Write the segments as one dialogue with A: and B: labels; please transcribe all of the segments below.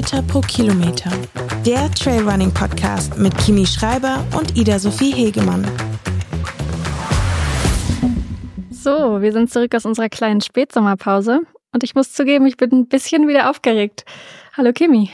A: Meter pro Kilometer. Der Trailrunning-Podcast mit Kimi Schreiber und Ida-Sophie Hegemann.
B: So, wir sind zurück aus unserer kleinen Spätsommerpause und ich muss zugeben, ich bin ein bisschen wieder aufgeregt. Hallo Kimi.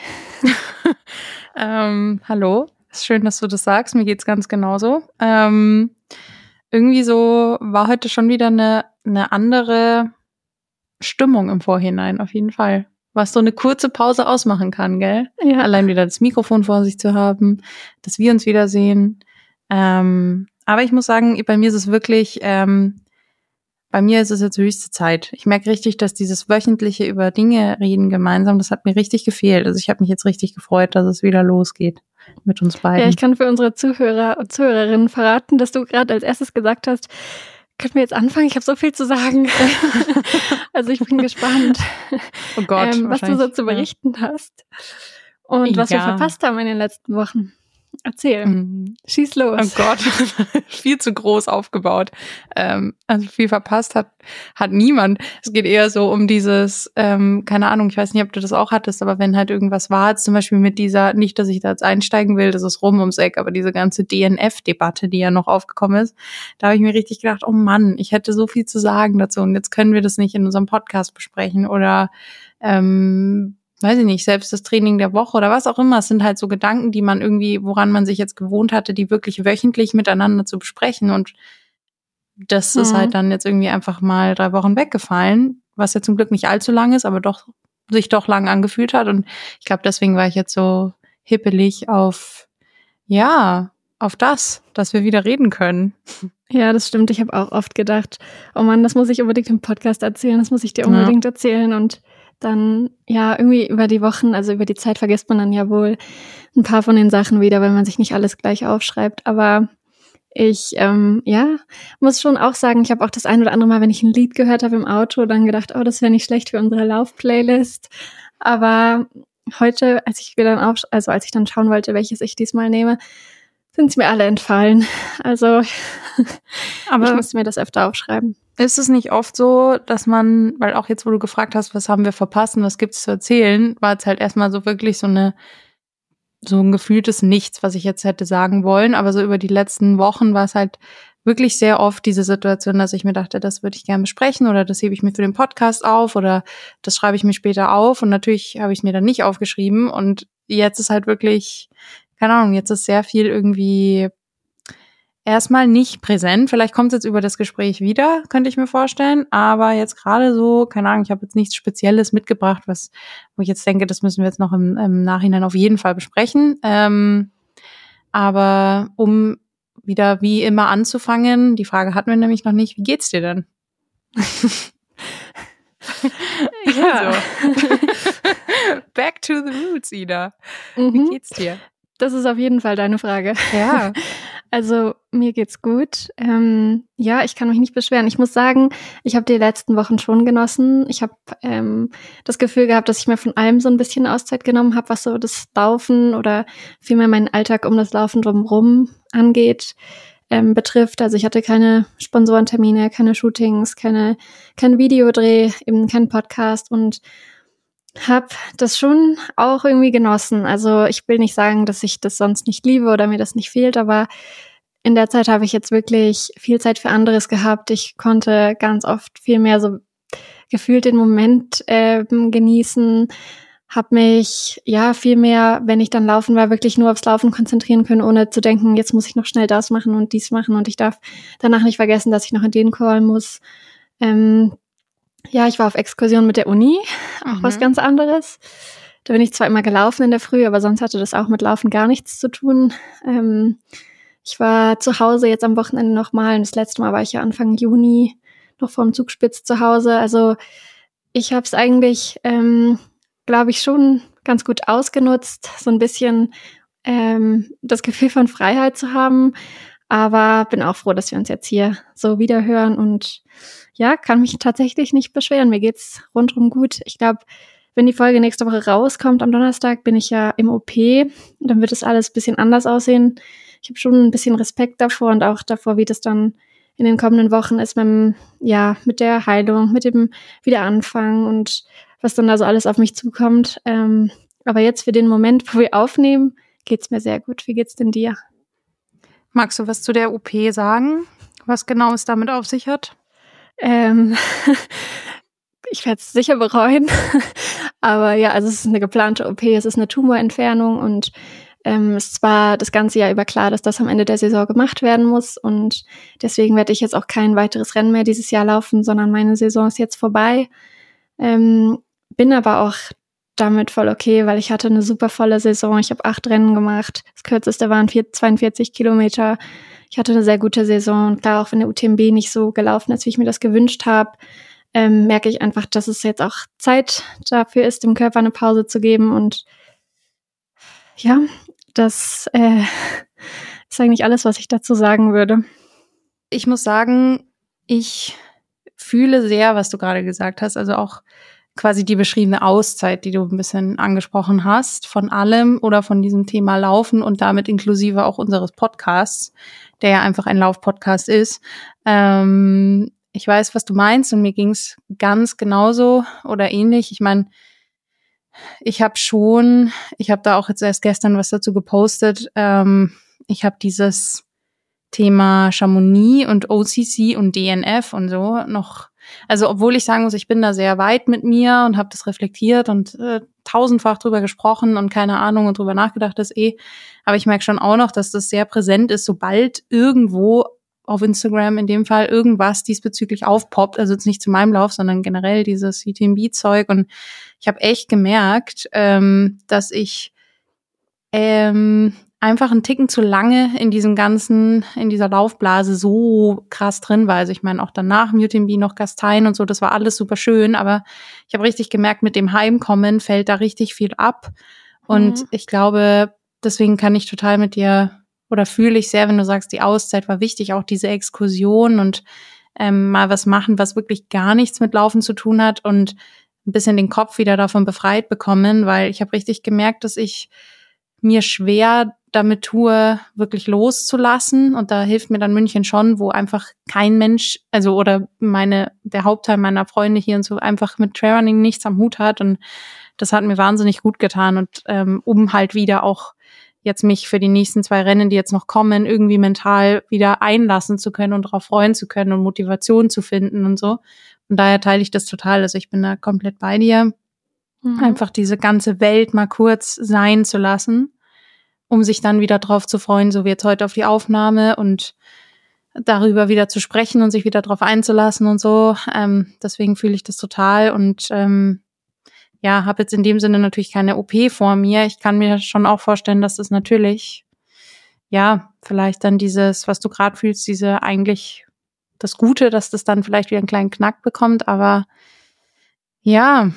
C: Hallo, ist schön, dass du das sagst, mir geht's ganz genauso. Irgendwie so war heute schon wieder eine andere Stimmung im Vorhinein, auf jeden Fall. Was so eine kurze Pause ausmachen kann, gell?
B: Ja.
C: Allein wieder das Mikrofon vor sich zu haben, dass wir uns wiedersehen. Aber ich muss sagen, bei mir ist es wirklich, bei mir ist es jetzt höchste Zeit. Ich merke richtig, dass dieses wöchentliche über Dinge reden gemeinsam, das hat mir richtig gefehlt. Also ich habe mich jetzt richtig gefreut, dass es wieder losgeht mit uns beiden.
B: Ja, ich kann für unsere Zuhörer und Zuhörerinnen verraten, dass du gerade als erstes gesagt hast, können wir jetzt anfangen? Ich habe so viel zu sagen. Also ich bin gespannt,
C: oh Gott,
B: was du so zu berichten hast und was wir verpasst haben in den letzten Wochen. Erzähl. Schieß los.
C: Oh Gott, viel zu groß aufgebaut. Also viel verpasst hat niemand. Es geht eher so um dieses, keine Ahnung, ich weiß nicht, ob du das auch hattest, aber wenn halt irgendwas war, zum Beispiel mit dieser, nicht, dass ich da jetzt einsteigen will, das ist rum ums Eck, aber diese ganze DNF-Debatte, die ja noch aufgekommen ist, da habe ich mir richtig gedacht, oh Mann, ich hätte so viel zu sagen dazu und jetzt können wir das nicht in unserem Podcast besprechen oder weiß ich nicht, selbst das Training der Woche oder was auch immer. Es sind halt so Gedanken, die man irgendwie, woran man sich jetzt gewohnt hatte, die wirklich wöchentlich miteinander zu besprechen. Und das ist halt dann jetzt irgendwie einfach mal 3 Wochen weggefallen, was ja zum Glück nicht allzu lang ist, aber sich doch lang angefühlt hat. Und ich glaube, deswegen war ich jetzt so hippelig auf das, dass wir wieder reden können.
B: Ja, das stimmt. Ich habe auch oft gedacht, oh Mann, das muss ich unbedingt im Podcast erzählen, das muss ich dir unbedingt erzählen. Und dann, ja, irgendwie über die Wochen, also über die Zeit vergisst man dann ja wohl ein paar von den Sachen wieder, weil man sich nicht alles gleich aufschreibt. Aber ich, muss schon auch sagen, ich habe auch das ein oder andere Mal, wenn ich ein Lied gehört habe im Auto, dann gedacht, oh, das wäre nicht schlecht für unsere Lauf-Playlist. Aber heute, als ich dann schauen wollte, welches ich diesmal nehme, sind sie mir alle entfallen. Also aber ich musste mir das öfter aufschreiben.
C: Ist es nicht oft so, dass man, weil auch jetzt, wo du gefragt hast, was haben wir verpasst und was gibt's zu erzählen, war es halt erstmal so wirklich so ein gefühltes Nichts, was ich jetzt hätte sagen wollen. Aber so über die letzten Wochen war es halt wirklich sehr oft diese Situation, dass ich mir dachte, das würde ich gerne besprechen oder das hebe ich mir für den Podcast auf oder das schreibe ich mir später auf. Und natürlich habe ich es mir dann nicht aufgeschrieben. Und jetzt ist halt wirklich, keine Ahnung, jetzt ist sehr viel irgendwie erstmal nicht präsent. Vielleicht kommt es jetzt über das Gespräch wieder, könnte ich mir vorstellen. Aber jetzt gerade so, keine Ahnung, ich habe jetzt nichts Spezielles mitgebracht, wo ich jetzt denke, das müssen wir jetzt noch im Nachhinein auf jeden Fall besprechen. Aber um wieder wie immer anzufangen, die Frage hatten wir nämlich noch nicht, wie geht's dir denn?
B: Ja.
C: Also. Back to the roots, Ida. Wie geht's dir?
B: Das ist auf jeden Fall deine Frage.
C: Ja.
B: Also mir geht's gut. Ja, ich kann mich nicht beschweren. Ich muss sagen, ich habe die letzten Wochen schon genossen. Ich habe das Gefühl gehabt, dass ich mir von allem so ein bisschen Auszeit genommen habe, was so das Laufen oder vielmehr meinen Alltag um das Laufen drumherum angeht, betrifft. Also ich hatte keine Sponsorentermine, keine Shootings, kein Videodreh, eben keinen Podcast und habe das schon auch irgendwie genossen. Also ich will nicht sagen, dass ich das sonst nicht liebe oder mir das nicht fehlt, aber in der Zeit habe ich jetzt wirklich viel Zeit für anderes gehabt. Ich konnte ganz oft viel mehr so gefühlt den Moment genießen, habe mich viel mehr, wenn ich dann laufen war, wirklich nur aufs Laufen konzentrieren können, ohne zu denken, jetzt muss ich noch schnell das machen und dies machen und ich darf danach nicht vergessen, dass ich noch in den Call muss. Ich war auf Exkursion mit der Uni, auch was ganz anderes. Da bin ich zwar immer gelaufen in der Früh, aber sonst hatte das auch mit Laufen gar nichts zu tun. Ich war zu Hause jetzt am Wochenende nochmal und das letzte Mal war ich ja Anfang Juni noch vorm Zugspitz zu Hause. Also ich habe es eigentlich, glaube ich, schon ganz gut ausgenutzt, so ein bisschen das Gefühl von Freiheit zu haben. Aber bin auch froh, dass wir uns jetzt hier so wiederhören und ja, kann mich tatsächlich nicht beschweren. Mir geht's rundum gut. Ich glaube, wenn die Folge nächste Woche rauskommt, am Donnerstag, bin ich ja im OP. Dann wird das alles ein bisschen anders aussehen. Ich habe schon ein bisschen Respekt davor und auch davor, wie das dann in den kommenden Wochen ist mit der Heilung, mit dem Wiederanfang und was dann da so alles auf mich zukommt. Aber jetzt für den Moment, wo wir aufnehmen, geht's mir sehr gut. Wie geht's denn dir?
C: Magst du was zu der OP sagen? Was genau es damit auf sich hat?
B: Ich werde es sicher bereuen. Aber ja, also es ist eine geplante OP, es ist eine Tumorentfernung und es war das ganze Jahr über klar, dass das am Ende der Saison gemacht werden muss. Und deswegen werde ich jetzt auch kein weiteres Rennen mehr dieses Jahr laufen, sondern meine Saison ist jetzt vorbei. Bin aber auch damit voll okay, weil ich hatte eine super volle Saison. Ich habe 8 Rennen gemacht. Das kürzeste waren 42 Kilometer. Ich hatte eine sehr gute Saison. Und klar, auch wenn der UTMB nicht so gelaufen ist, wie ich mir das gewünscht habe, merke ich einfach, dass es jetzt auch Zeit dafür ist, dem Körper eine Pause zu geben. Und ja, das ist eigentlich alles, was ich dazu sagen würde.
C: Ich muss sagen, ich fühle sehr, was du gerade gesagt hast. Also auch quasi die beschriebene Auszeit, die du ein bisschen angesprochen hast, von allem oder von diesem Thema Laufen und damit inklusive auch unseres Podcasts, der ja einfach ein Lauf-Podcast ist. Ich weiß, was du meinst und mir ging's ganz genauso oder ähnlich. Ich meine, ich habe da auch jetzt erst gestern was dazu gepostet. Ich habe dieses Thema Chamonix und OCC und DNF und so noch, also obwohl ich sagen muss, ich bin da sehr weit mit mir und habe das reflektiert und tausendfach drüber gesprochen und keine Ahnung und drüber nachgedacht, aber ich merke schon auch noch, dass das sehr präsent ist, sobald irgendwo auf Instagram in dem Fall irgendwas diesbezüglich aufpoppt, also jetzt nicht zu meinem Lauf, sondern generell dieses UTMB-Zeug und ich habe echt gemerkt, dass ich einfach einen Ticken zu lange in dieser Laufblase so krass drin war. Also ich meine, auch danach im UTMB noch Gastein und so, das war alles super schön, aber ich habe richtig gemerkt, mit dem Heimkommen fällt da richtig viel ab. Und ich glaube, deswegen kann ich total mit dir oder fühle ich sehr, wenn du sagst, die Auszeit war wichtig, auch diese Exkursion und mal was machen, was wirklich gar nichts mit Laufen zu tun hat und ein bisschen den Kopf wieder davon befreit bekommen, weil ich habe richtig gemerkt, dass ich mir schwer damit tue, wirklich loszulassen. Und da hilft mir dann München schon, wo einfach kein Mensch, also oder der Hauptteil meiner Freunde hier und so einfach mit Trailrunning nichts am Hut hat. Und das hat mir wahnsinnig gut getan. Und um halt wieder auch jetzt mich für die nächsten 2 Rennen, die jetzt noch kommen, irgendwie mental wieder einlassen zu können und darauf freuen zu können und Motivation zu finden und so. Und daher teile ich das total. Also ich bin da komplett bei dir. Einfach diese ganze Welt mal kurz sein zu lassen, um sich dann wieder drauf zu freuen, so wie jetzt heute auf die Aufnahme und darüber wieder zu sprechen und sich wieder drauf einzulassen und so. Deswegen fühle ich das total und habe jetzt in dem Sinne natürlich keine OP vor mir. Ich kann mir schon auch vorstellen, dass das natürlich, ja, vielleicht dann dieses, was du gerade fühlst, diese eigentlich das Gute, dass das dann vielleicht wieder einen kleinen Knack bekommt, aber ja,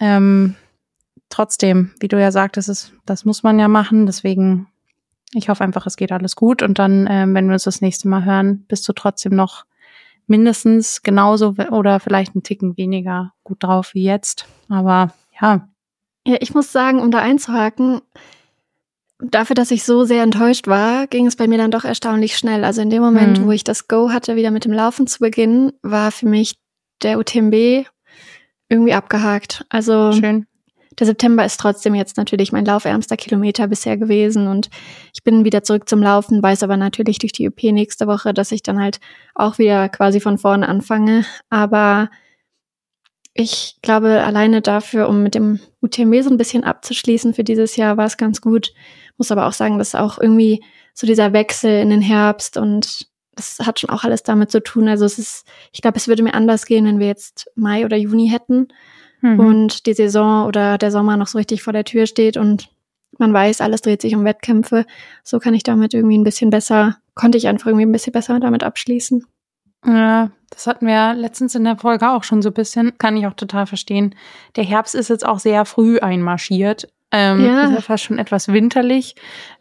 C: trotzdem, wie du ja sagtest, das muss man ja machen. Deswegen, ich hoffe einfach, es geht alles gut. Und dann, wenn wir uns das nächste Mal hören, bist du trotzdem noch mindestens genauso oder vielleicht einen Ticken weniger gut drauf wie jetzt. Aber ja.
B: Ja, ich muss sagen, um da einzuhaken, dafür, dass ich so sehr enttäuscht war, ging es bei mir dann doch erstaunlich schnell. Also in dem Moment, wo ich das Go hatte, wieder mit dem Laufen zu beginnen, war für mich der UTMB irgendwie abgehakt. Also
C: schön.
B: Der September ist trotzdem jetzt natürlich mein laufärmster Kilometer bisher gewesen und ich bin wieder zurück zum Laufen, weiß aber natürlich durch die OP nächste Woche, dass ich dann halt auch wieder quasi von vorne anfange. Aber ich glaube, alleine dafür, um mit dem UTMB so ein bisschen abzuschließen für dieses Jahr, war es ganz gut. Muss aber auch sagen, dass auch irgendwie so dieser Wechsel in den Herbst und das hat schon auch alles damit zu tun. Also ich glaube, es würde mir anders gehen, wenn wir jetzt Mai oder Juni hätten und die Saison oder der Sommer noch so richtig vor der Tür steht und man weiß, alles dreht sich um Wettkämpfe. So konnte ich einfach irgendwie ein bisschen besser damit abschließen.
C: Ja, das hatten wir letztens in der Folge auch schon so ein bisschen. Kann ich auch total verstehen. Der Herbst ist jetzt auch sehr früh einmarschiert. Ist ja fast schon etwas winterlich.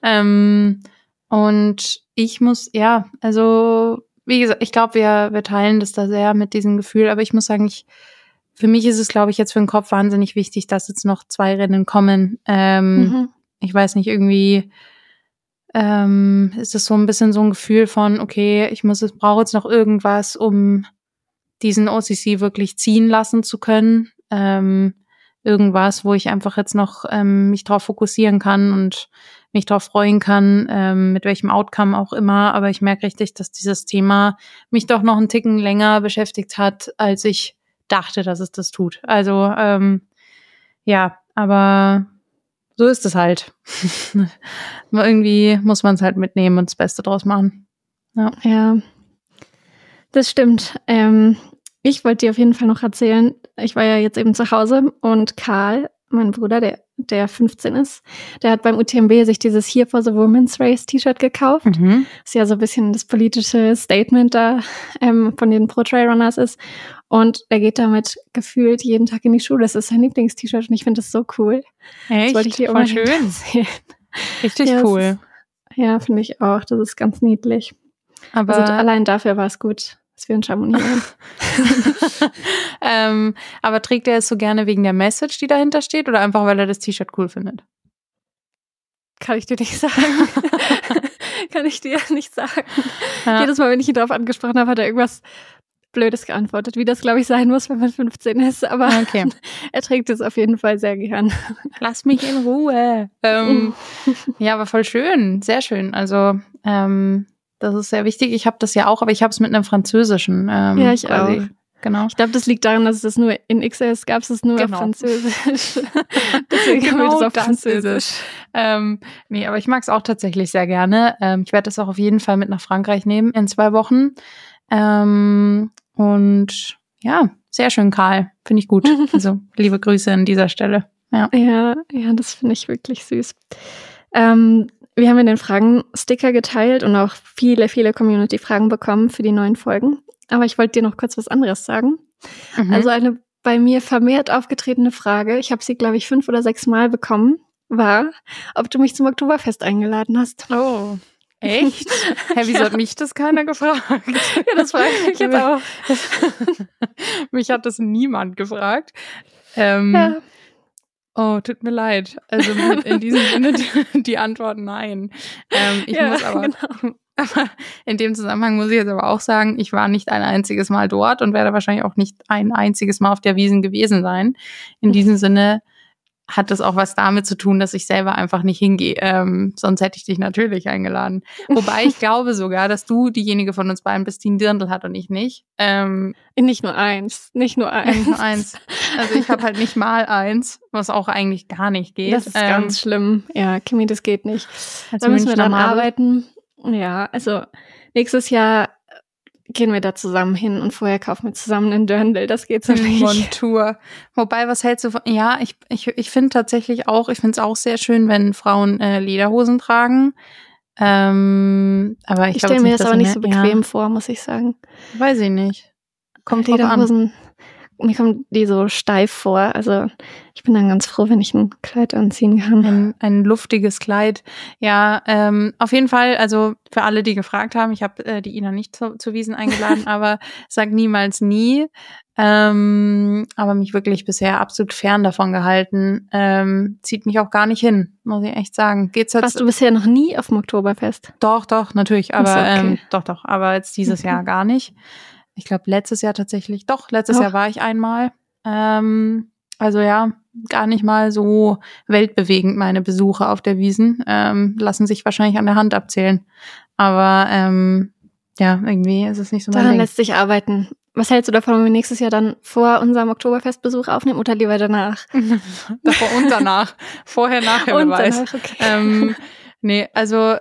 C: Und ich muss, also wie gesagt, ich glaube, wir teilen das da sehr mit diesem Gefühl. Aber ich muss sagen, für mich ist es, glaube ich, jetzt für den Kopf wahnsinnig wichtig, dass jetzt noch 2 Rennen kommen. Ich weiß nicht, irgendwie ist es so ein bisschen so ein Gefühl von, okay, brauche jetzt noch irgendwas, um diesen OCC wirklich ziehen lassen zu können. irgendwas, wo ich einfach jetzt noch mich drauf fokussieren kann und mich drauf freuen kann, mit welchem Outcome auch immer. Aber ich merke richtig, dass dieses Thema mich doch noch einen Ticken länger beschäftigt hat, als ich dachte, dass es das tut. Also ja, aber so ist es halt. Irgendwie muss man es halt mitnehmen und das Beste draus machen.
B: Ja, das stimmt. Ich wollte dir auf jeden Fall noch erzählen, ich war ja jetzt eben zu Hause und Karl, mein Bruder, der 15 ist, der hat beim UTMB sich dieses Here for the Women's Race T-Shirt gekauft.
C: Mhm.
B: Das ja so ein bisschen das politische Statement da von den Pro-Trail-Runners ist. Und er geht damit gefühlt jeden Tag in die Schule. Das ist sein Lieblings-T-Shirt und ich finde das so cool.
C: Echt?
B: Das wollte ich dir
C: voll schön.
B: erzählen.
C: Richtig
B: Ja,
C: cool.
B: Ja, finde ich auch. Das ist ganz niedlich.
C: Aber
B: Also allein dafür war es gut, dass wir in Chamonix waren.
C: Aber trägt er es so gerne wegen der Message, die dahinter steht, oder einfach, weil er das T-Shirt cool findet?
B: Kann ich dir nicht sagen. Kann ich dir nicht sagen.
C: Ja.
B: Jedes Mal, wenn ich ihn darauf angesprochen habe, hat er irgendwas Blödes geantwortet, wie das, glaube ich, sein muss, wenn man 15 ist. Aber
C: Okay.
B: er trägt es auf jeden Fall sehr gern.
C: Lass mich in Ruhe. Ja, aber voll schön. Sehr schön. Also, das ist sehr wichtig. Ich habe das ja auch, aber ich habe es mit einem französischen.
B: Ja, ich
C: quasi.
B: auch.
C: Genau.
B: Ich glaube, das liegt daran, dass es das nur in XS gab, es nur
C: Genau.
B: auf Französisch. Deswegen haben wir das auf Französisch.
C: Nee, aber ich mag es auch tatsächlich sehr gerne. Ich werde das auch auf jeden Fall mit nach Frankreich nehmen in 2 Wochen. Und ja, sehr schön, Karl. Finde ich gut. Also liebe Grüße an dieser Stelle. Ja,
B: das finde ich wirklich süß. Wir haben in den Fragen-Sticker geteilt und auch viele, viele Community-Fragen bekommen für die neuen Folgen. Aber ich wollte dir noch kurz was anderes sagen.
C: Mhm.
B: Also eine bei mir vermehrt aufgetretene Frage, ich habe sie, glaube ich, 5 oder 6 Mal bekommen, war, ob du mich zum Oktoberfest eingeladen hast.
C: Oh, echt? Hä, wieso hat mich das keiner gefragt?
B: Ja, das frage ich mich jetzt auch.
C: Mich hat das niemand gefragt.
B: Ja.
C: Oh, tut mir leid. Also in diesem Sinne die Antwort nein. Ich muss aber,
B: genau.
C: aber in dem Zusammenhang muss ich jetzt aber auch sagen, ich war nicht ein einziges Mal dort und werde wahrscheinlich auch nicht ein einziges Mal auf der Wiesn gewesen sein. In diesem Sinne hat das auch was damit zu tun, dass ich selber einfach nicht hingehe. Sonst hätte ich dich natürlich eingeladen. Wobei ich glaube sogar, dass du diejenige von uns beiden bist, die ein Dirndl hat und ich nicht.
B: Nicht nur eins.
C: Nicht nur eins. Also ich habe halt nicht mal eins, was auch eigentlich gar nicht geht.
B: Das ist ganz schlimm. Ja, Kimi, das geht nicht.
C: Als
B: Da müssen wir
C: Münchner
B: dran
C: Marbe.
B: arbeiten. Ja, also nächstes Jahr gehen wir da zusammen hin und vorher kaufen wir zusammen einen Dirndl. Das geht so nicht.
C: Montur. Wobei, was hältst du von? Ja, ich finde tatsächlich auch, ich finde es auch sehr schön, wenn Frauen Lederhosen tragen. Aber ich
B: stelle mir das aber nicht so bequem vor, muss ich sagen.
C: Weiß ich nicht. Kommt drauf an.
B: Lederhosen, mir kommen die so steif vor. Also ich bin dann ganz froh, wenn ich ein Kleid anziehen kann.
C: Ein luftiges Kleid. Ja, auf jeden Fall, also für alle, die gefragt haben, ich habe die Ina nicht zu Wiesn eingeladen, aber sag niemals nie. Aber mich wirklich bisher absolut fern davon gehalten. Zieht mich auch gar nicht hin, muss ich echt sagen. Geht's jetzt?
B: Warst du bisher noch nie auf dem Oktoberfest?
C: Doch, natürlich, aber
B: Okay.
C: doch, aber jetzt dieses Jahr gar nicht. Ich glaube, letztes Jahr tatsächlich. Doch, letztes Jahr war ich einmal. Also ja, gar nicht mal so weltbewegend meine Besuche auf der Wiesn. Lassen sich wahrscheinlich an der Hand abzählen. Aber ja, irgendwie ist es nicht so mein
B: Daran
C: Ding.
B: lässt sich arbeiten. Was hältst du davon, wenn wir nächstes Jahr dann vor unserem Oktoberfestbesuch aufnehmen oder lieber danach?
C: Davor und danach. Vorher, nachher, wer
B: Und
C: weiß.
B: danach, okay.
C: Nee, also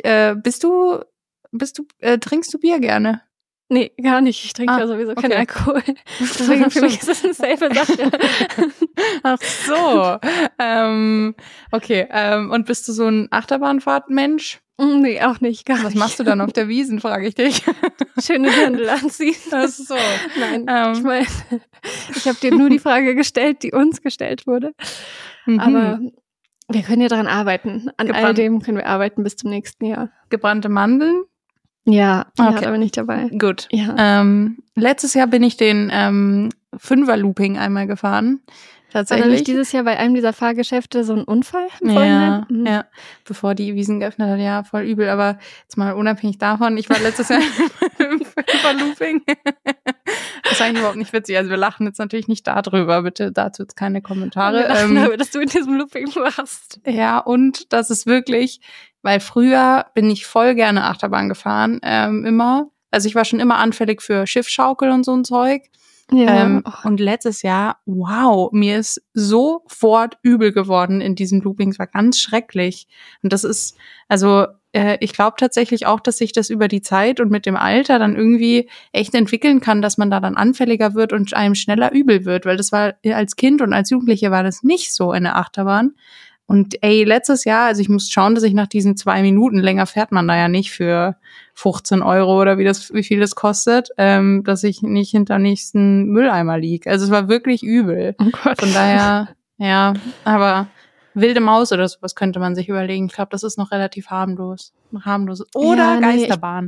C: trinkst du Bier gerne?
B: Nee, gar nicht. Ich trinke ja sowieso keinen Alkohol. Deswegen für mich ist das eine safe Sache.
C: Ach so. Okay. Und bist du so ein Achterbahnfahrt-Mensch?
B: Nee, auch nicht. Gar
C: Was
B: nicht.
C: machst du dann auf der Wiesn, frage ich dich.
B: Schöne Dirndl anziehen.
C: Ach so.
B: Nein, ich meine, ich habe dir nur die Frage gestellt, die uns gestellt wurde.
C: Mhm.
B: Aber wir können ja daran arbeiten. An all dem können wir arbeiten bis zum nächsten Jahr.
C: Gebrannte Mandeln?
B: Ja,
C: Okay.
B: da bin ich dabei.
C: Gut.
B: Ja.
C: Letztes Jahr bin ich den 5er-Looping einmal gefahren. tatsächlich.
B: War nämlich dieses Jahr bei einem dieser Fahrgeschäfte so ein Unfall?
C: Ja, bevor die Wiesn geöffnet hat, ja, voll übel. Aber jetzt mal unabhängig davon, ich war letztes Jahr im Looping. Das ist eigentlich überhaupt nicht witzig. Also wir lachen jetzt natürlich nicht darüber, bitte dazu jetzt keine Kommentare.
B: Wir lachen darüber, dass du in diesem Looping warst.
C: Ja, und das ist wirklich, weil früher bin ich voll gerne Achterbahn gefahren, immer. Also ich war schon immer anfällig für Schiffschaukel und so ein Zeug.
B: Ja.
C: Und letztes Jahr, wow, mir ist sofort übel geworden in diesen Loopings, war ganz schrecklich. Und das ist, also ich glaube tatsächlich auch, dass sich das über die Zeit und mit dem Alter dann irgendwie echt entwickeln kann, dass man da dann anfälliger wird und einem schneller übel wird, weil das war als Kind und als Jugendliche war das nicht so in der Achterbahn. Und letztes Jahr, also ich muss schauen, dass ich nach diesen 2 Minuten, länger fährt man da ja nicht für 15 € oder wie viel das kostet, dass ich nicht hinter nächsten Mülleimer lieg. Also es war wirklich übel.
B: Oh Gott.
C: Von daher, ja, aber wilde Maus oder sowas könnte man sich überlegen. Ich glaube, das ist noch relativ harmlos. Oder Geisterbahn.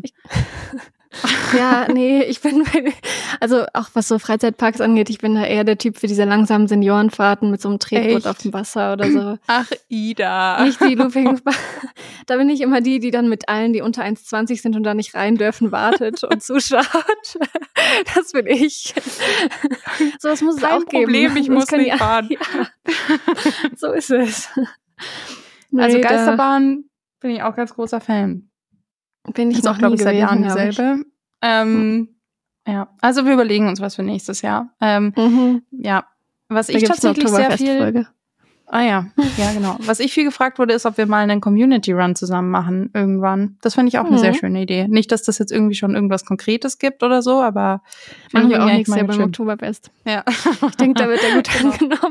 B: Ich bin, also auch was so Freizeitparks angeht, ich bin da eher der Typ für diese langsamen Seniorenfahrten mit so einem Tretboot auf dem Wasser oder so.
C: Ach, Ida.
B: Nicht die Loopings. Da bin ich immer die dann mit allen, die unter 1,20 sind und da nicht rein dürfen, wartet und zuschaut. Das bin ich. So was muss es auch geben.
C: Problem, ich muss nicht fahren.
B: Ja. So ist es.
C: Also Geisterbahn bin ich auch ganz großer Fan.
B: Bin ich
C: ist
B: noch
C: auch, glaube ich, seit Jahren
B: dieselbe.
C: Ja, also wir überlegen uns was für nächstes Jahr. Ja, was ich tatsächlich sehr viel... ja, genau. Was ich viel gefragt wurde, ist, ob wir mal einen Community-Run zusammen machen irgendwann. Das finde ich auch eine sehr schöne Idee. Nicht, dass das jetzt irgendwie schon irgendwas Konkretes gibt oder so, aber...
B: Machen wir auch nächstes Jahr beim Oktoberfest.
C: Ja.
B: Ich denke, da wird er gut angenommen.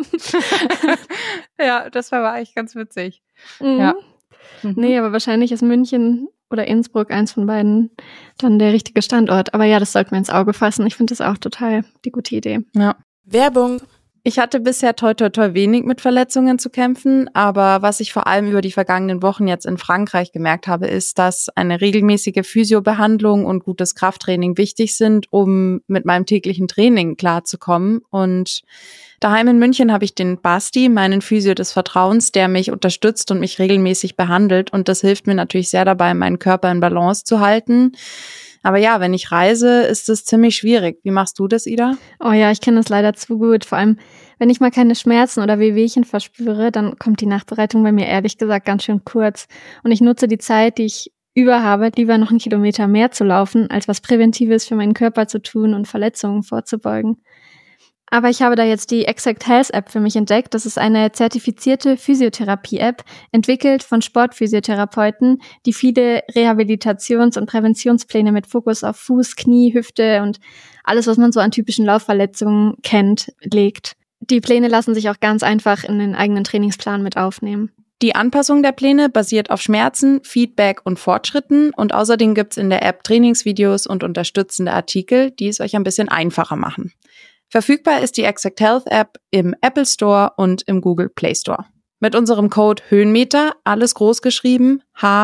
C: Ja, das war eigentlich ganz witzig.
B: Ja. Nee, aber wahrscheinlich ist München oder Innsbruck, eins von beiden, dann der richtige Standort. Aber ja, das sollten wir ins Auge fassen. Ich finde das auch total die gute Idee.
C: Ja.
A: Werbung.
C: Ich hatte bisher toi wenig mit Verletzungen zu kämpfen, aber was ich vor allem über die vergangenen Wochen jetzt in Frankreich gemerkt habe, ist, dass eine regelmäßige Physiobehandlung und gutes Krafttraining wichtig sind, um mit meinem täglichen Training klarzukommen. Und daheim in München habe ich den Basti, meinen Physio des Vertrauens, der mich unterstützt und mich regelmäßig behandelt. Und das hilft mir natürlich sehr dabei, meinen Körper in Balance zu halten. Aber ja, wenn ich reise, ist es ziemlich schwierig. Wie machst du das, Ida?
B: Oh ja, ich kenne das leider zu gut. Vor allem, wenn ich mal keine Schmerzen oder Wehwehchen verspüre, dann kommt die Nachbereitung bei mir ehrlich gesagt ganz schön kurz. Und ich nutze die Zeit, die ich über habe, lieber noch einen Kilometer mehr zu laufen, als was Präventives für meinen Körper zu tun und Verletzungen vorzubeugen. Aber ich habe da jetzt die Exact Health App für mich entdeckt. Das ist eine zertifizierte Physiotherapie-App, entwickelt von Sportphysiotherapeuten, die viele Rehabilitations- und Präventionspläne mit Fokus auf Fuß, Knie, Hüfte und alles, was man so an typischen Laufverletzungen kennt, legt. Die Pläne lassen sich auch ganz einfach in den eigenen Trainingsplan mit aufnehmen.
C: Die Anpassung der Pläne basiert auf Schmerzen, Feedback und Fortschritten und außerdem gibt's in der App Trainingsvideos und unterstützende Artikel, die es euch ein bisschen einfacher machen. Verfügbar ist die Exact Health App im Apple Store und im Google Play Store. Mit unserem Code Höhenmeter, alles groß geschrieben,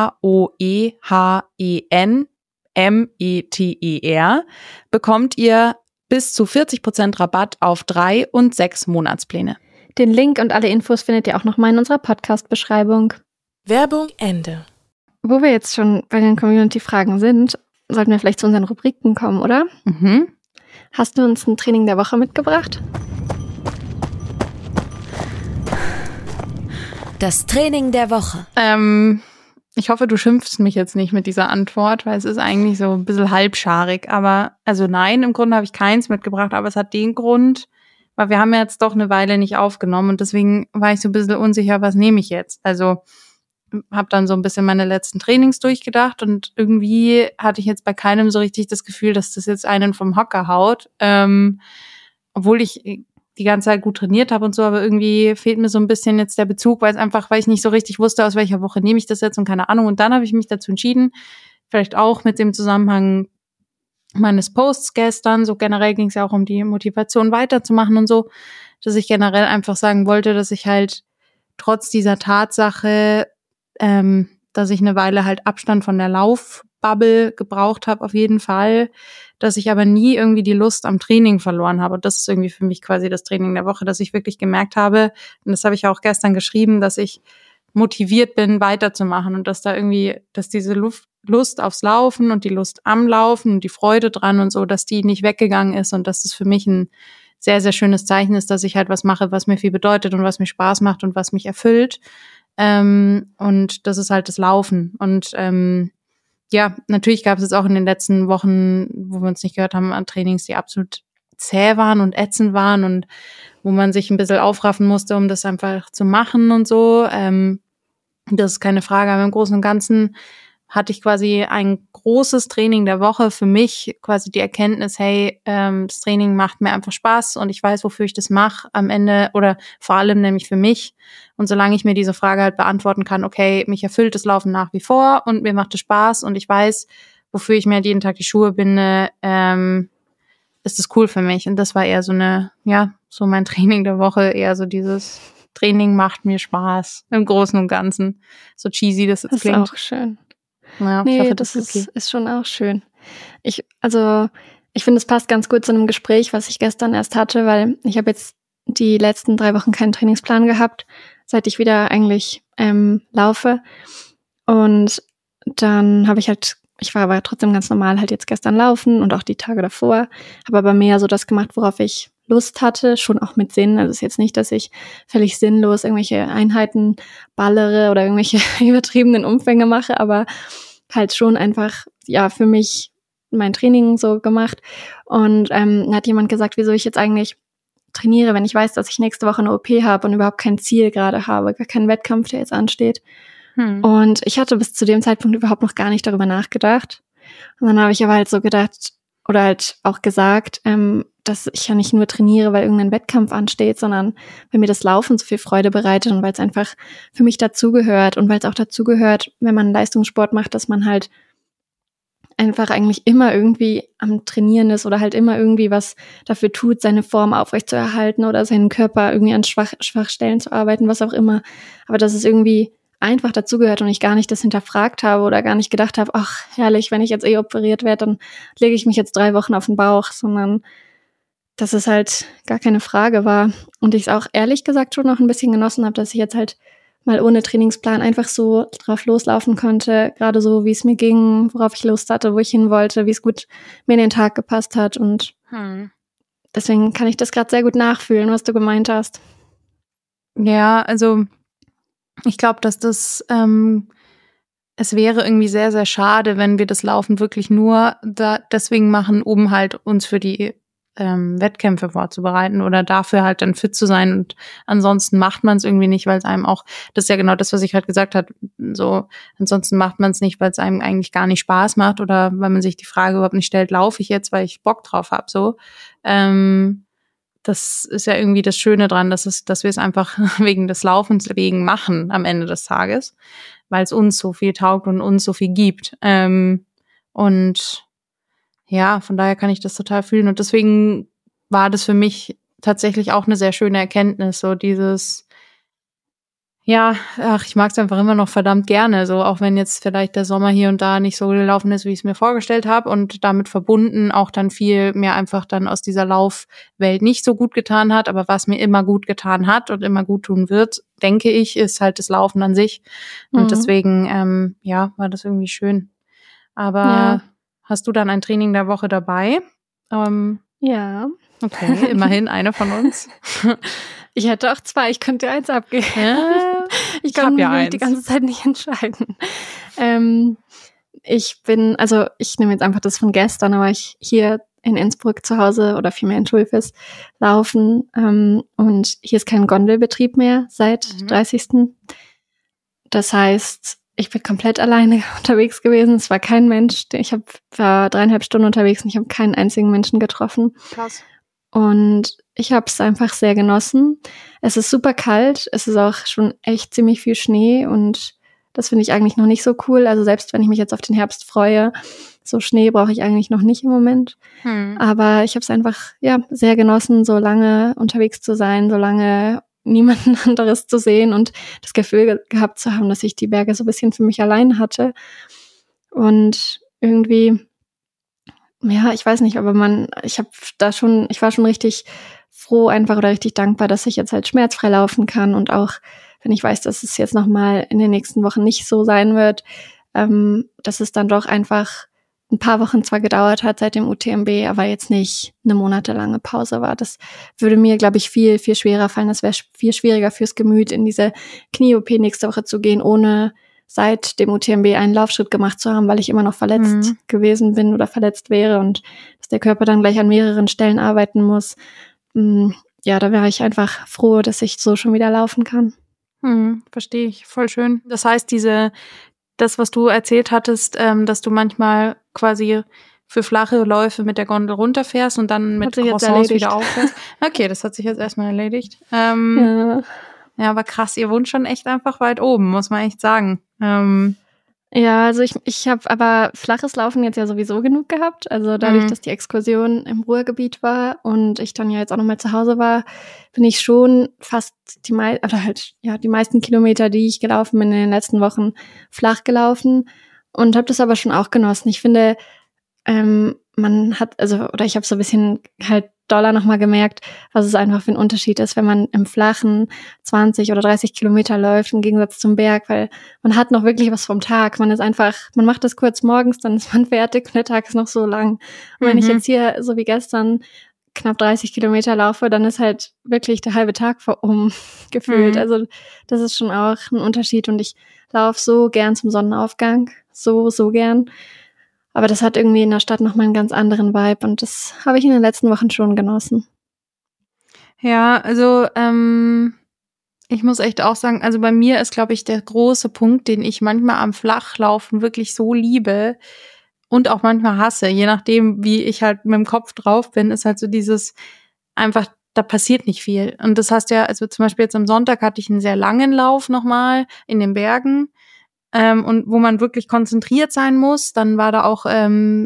C: HOEHENMETER, bekommt ihr bis zu 40% Rabatt auf 3 und 6 Monatspläne.
B: Den Link und alle Infos findet ihr auch nochmal in unserer Podcast-Beschreibung.
A: Werbung Ende.
B: Wo wir jetzt schon bei den Community-Fragen sind, sollten wir vielleicht zu unseren Rubriken kommen, oder? Hast du uns ein Training der Woche mitgebracht?
A: Das Training der Woche.
C: Ich hoffe, du schimpfst mich jetzt nicht mit dieser Antwort, weil es ist eigentlich so ein bisschen halbscharig. Aber, also nein, im Grunde habe ich keins mitgebracht, aber es hat den Grund, weil wir haben ja jetzt doch eine Weile nicht aufgenommen und deswegen war ich so ein bisschen unsicher, was nehme ich jetzt? Also habe dann so ein bisschen meine letzten Trainings durchgedacht und irgendwie hatte ich jetzt bei keinem so richtig das Gefühl, dass das jetzt einen vom Hocker haut, obwohl ich die ganze Zeit gut trainiert habe und so, aber irgendwie fehlt mir so ein bisschen jetzt der Bezug, weil ich nicht so richtig wusste, aus welcher Woche nehme ich das jetzt und keine Ahnung. Und dann habe ich mich dazu entschieden, vielleicht auch mit dem Zusammenhang meines Posts gestern, so generell ging es ja auch um die Motivation weiterzumachen und so, dass ich generell einfach sagen wollte, dass ich halt trotz dieser Tatsache, dass ich eine Weile halt Abstand von der Laufbubble gebraucht habe, auf jeden Fall, dass ich aber nie irgendwie die Lust am Training verloren habe. Und das ist irgendwie für mich quasi das Training der Woche, dass ich wirklich gemerkt habe, und das habe ich auch gestern geschrieben, dass ich motiviert bin, weiterzumachen und dass da irgendwie, dass diese Lust aufs Laufen und die Lust am Laufen und die Freude dran und so, dass die nicht weggegangen ist und dass das für mich ein sehr, sehr schönes Zeichen ist, dass ich halt was mache, was mir viel bedeutet und was mir Spaß macht und was mich erfüllt. Und das ist halt das Laufen. Und ja, natürlich gab es jetzt auch in den letzten Wochen, wo wir uns nicht gehört haben, an Trainings, die absolut zäh waren und ätzend waren und wo man sich ein bisschen aufraffen musste, um das einfach zu machen und so. Das ist keine Frage, aber im Großen und Ganzen hatte ich quasi ein großes Training der Woche für mich, quasi die Erkenntnis, hey, das Training macht mir einfach Spaß und ich weiß, wofür ich das mache am Ende oder vor allem nämlich für mich. Und solange ich mir diese Frage halt beantworten kann, okay, mich erfüllt das Laufen nach wie vor und mir macht es Spaß und ich weiß, wofür ich mir halt jeden Tag die Schuhe binde, ist das cool für mich. Und das war eher so so mein Training der Woche, eher so dieses Training macht mir Spaß im Großen und Ganzen. So cheesy das jetzt klingt.
B: Das ist auch schön.
C: Ja,
B: nee,
C: ich hoffe,
B: das
C: ist okay.
B: ist schon auch schön. Ich finde, es passt ganz gut zu einem Gespräch, was ich gestern erst hatte, weil ich habe jetzt die letzten 3 Wochen keinen Trainingsplan gehabt, seit ich wieder eigentlich laufe. Und dann habe ich war aber trotzdem ganz normal halt jetzt gestern laufen und auch die Tage davor, habe aber mehr so das gemacht, worauf ich Lust hatte, schon auch mit Sinn. Also es ist jetzt nicht, dass ich völlig sinnlos irgendwelche Einheiten ballere oder irgendwelche übertriebenen Umfänge mache, aber halt schon einfach, ja, für mich mein Training so gemacht. Und da hat jemand gesagt, wieso ich jetzt eigentlich trainiere, wenn ich weiß, dass ich nächste Woche eine OP habe und überhaupt kein Ziel gerade habe, gar keinen Wettkampf, der jetzt ansteht. Und ich hatte bis zu dem Zeitpunkt überhaupt noch gar nicht darüber nachgedacht. Und dann habe ich aber halt so gedacht oder halt auch gesagt, dass ich ja nicht nur trainiere, weil irgendein Wettkampf ansteht, sondern weil mir das Laufen so viel Freude bereitet und weil es einfach für mich dazugehört und weil es auch dazugehört, wenn man Leistungssport macht, dass man halt einfach eigentlich immer irgendwie am Trainieren ist oder halt immer irgendwie was dafür tut, seine Form aufrechtzuerhalten oder seinen Körper irgendwie an Schwachstellen zu arbeiten, was auch immer. Aber dass es irgendwie einfach dazugehört und ich gar nicht das hinterfragt habe oder gar nicht gedacht habe, ach herrlich, wenn ich jetzt operiert werde, dann lege ich mich jetzt 3 Wochen auf den Bauch, sondern dass es halt gar keine Frage war. Und ich es auch ehrlich gesagt schon noch ein bisschen genossen habe, dass ich jetzt halt mal ohne Trainingsplan einfach so drauf loslaufen konnte, gerade so, wie es mir ging, worauf ich Lust hatte, wo ich hin wollte, wie es gut mir in den Tag gepasst hat. Und deswegen kann ich das gerade sehr gut nachfühlen, was du gemeint hast.
C: Ja, also ich glaube, dass das es wäre irgendwie sehr, sehr schade, wenn wir das Laufen wirklich nur deswegen machen, um halt uns für die Wettkämpfe vorzubereiten oder dafür halt dann fit zu sein und ansonsten macht man es irgendwie nicht, weil es einem auch, das ist ja genau das, was ich halt gesagt habe, so ansonsten macht man es nicht, weil es einem eigentlich gar nicht Spaß macht oder weil man sich die Frage überhaupt nicht stellt, laufe ich jetzt, weil ich Bock drauf habe, so. Das ist ja irgendwie das Schöne dran, dass wir es einfach wegen des Laufens wegen machen am Ende des Tages, weil es uns so viel taugt und uns so viel gibt. Und ja, von daher kann ich das total fühlen. Und deswegen war das für mich tatsächlich auch eine sehr schöne Erkenntnis, so dieses, ja, ich mag es einfach immer noch verdammt gerne, so auch wenn jetzt vielleicht der Sommer hier und da nicht so gelaufen ist, wie ich es mir vorgestellt habe und damit verbunden auch dann viel mehr einfach dann aus dieser Laufwelt nicht so gut getan hat, aber was mir immer gut getan hat und immer gut tun wird, denke ich, ist halt das Laufen an sich. Und deswegen, war das irgendwie schön. Aber hast du dann ein Training der Woche dabei?
B: Ja.
C: Okay, immerhin eine von uns.
B: Ich hätte auch 2, ich könnte 1 abgeben.
C: Ja,
B: ich kann mich die ganze Zeit nicht entscheiden. Ich nehme jetzt einfach das von gestern, aber ich hier in Innsbruck zu Hause oder vielmehr in Schulfes laufen und hier ist kein Gondelbetrieb mehr seit 30. Das heißt, ich bin komplett alleine unterwegs gewesen. Es war kein Mensch. War 3,5 Stunden unterwegs und ich habe keinen einzigen Menschen getroffen.
C: Krass.
B: Und ich habe es einfach sehr genossen. Es ist super kalt. Es ist auch schon echt ziemlich viel Schnee und das finde ich eigentlich noch nicht so cool. Also selbst wenn ich mich jetzt auf den Herbst freue, so Schnee brauche ich eigentlich noch nicht im Moment. Aber ich habe es einfach sehr genossen, so lange unterwegs zu sein, so lange niemanden anderes zu sehen und das Gefühl gehabt zu haben, dass ich die Berge so ein bisschen für mich allein hatte. Und irgendwie, ja, ich weiß nicht, aber ich war schon richtig froh einfach oder richtig dankbar, dass ich jetzt halt schmerzfrei laufen kann und auch, wenn ich weiß, dass es jetzt nochmal in den nächsten Wochen nicht so sein wird, dass es dann doch einfach ein paar Wochen zwar gedauert hat seit dem UTMB, aber jetzt nicht eine monatelange Pause war. Das würde mir, glaube ich, viel, viel schwerer fallen. Das wäre viel schwieriger fürs Gemüt, in diese Knie-OP nächste Woche zu gehen, ohne seit dem UTMB einen Laufschritt gemacht zu haben, weil ich immer noch verletzt gewesen bin oder verletzt wäre und dass der Körper dann gleich an mehreren Stellen arbeiten muss. Ja, da wäre ich einfach froh, dass ich so schon wieder laufen kann.
C: Verstehe ich, voll schön. Das heißt, das, was du erzählt hattest, dass du manchmal quasi für flache Läufe mit der Gondel runterfährst und dann mit Croissants wieder auffährst. Okay, das hat sich jetzt erstmal erledigt. Ja, aber krass, ihr wohnt schon echt einfach weit oben, muss man echt sagen.
B: Ja, also ich habe aber flaches Laufen jetzt ja sowieso genug gehabt. Also dadurch, dass die Exkursion im Ruhrgebiet war und ich dann ja jetzt auch nochmal zu Hause war, bin ich schon fast die meisten Kilometer, die ich gelaufen bin in den letzten Wochen, flach gelaufen und habe das aber schon auch genossen. Ich finde, ich habe so ein bisschen halt doller nochmal gemerkt, was es einfach für ein Unterschied ist, wenn man im Flachen 20 oder 30 Kilometer läuft, im Gegensatz zum Berg, weil man hat noch wirklich was vom Tag. Man macht das kurz morgens, dann ist man fertig und der Tag ist noch so lang. Und wenn ich jetzt hier, so wie gestern, knapp 30 Kilometer laufe, dann ist halt wirklich der halbe Tag gefühlt. Also das ist schon auch ein Unterschied und ich laufe so gern zum Sonnenaufgang, so gern. Aber das hat irgendwie in der Stadt nochmal einen ganz anderen Vibe und das habe ich in den letzten Wochen schon genossen.
C: Ja, also ich muss echt auch sagen, also bei mir ist, glaube ich, der große Punkt, den ich manchmal am Flachlaufen wirklich so liebe und auch manchmal hasse, je nachdem, wie ich halt mit dem Kopf drauf bin, ist halt so dieses einfach, da passiert nicht viel. Und das heißt ja, also zum Beispiel jetzt am Sonntag hatte ich einen sehr langen Lauf nochmal in den Bergen. Und wo man wirklich konzentriert sein muss, dann war da auch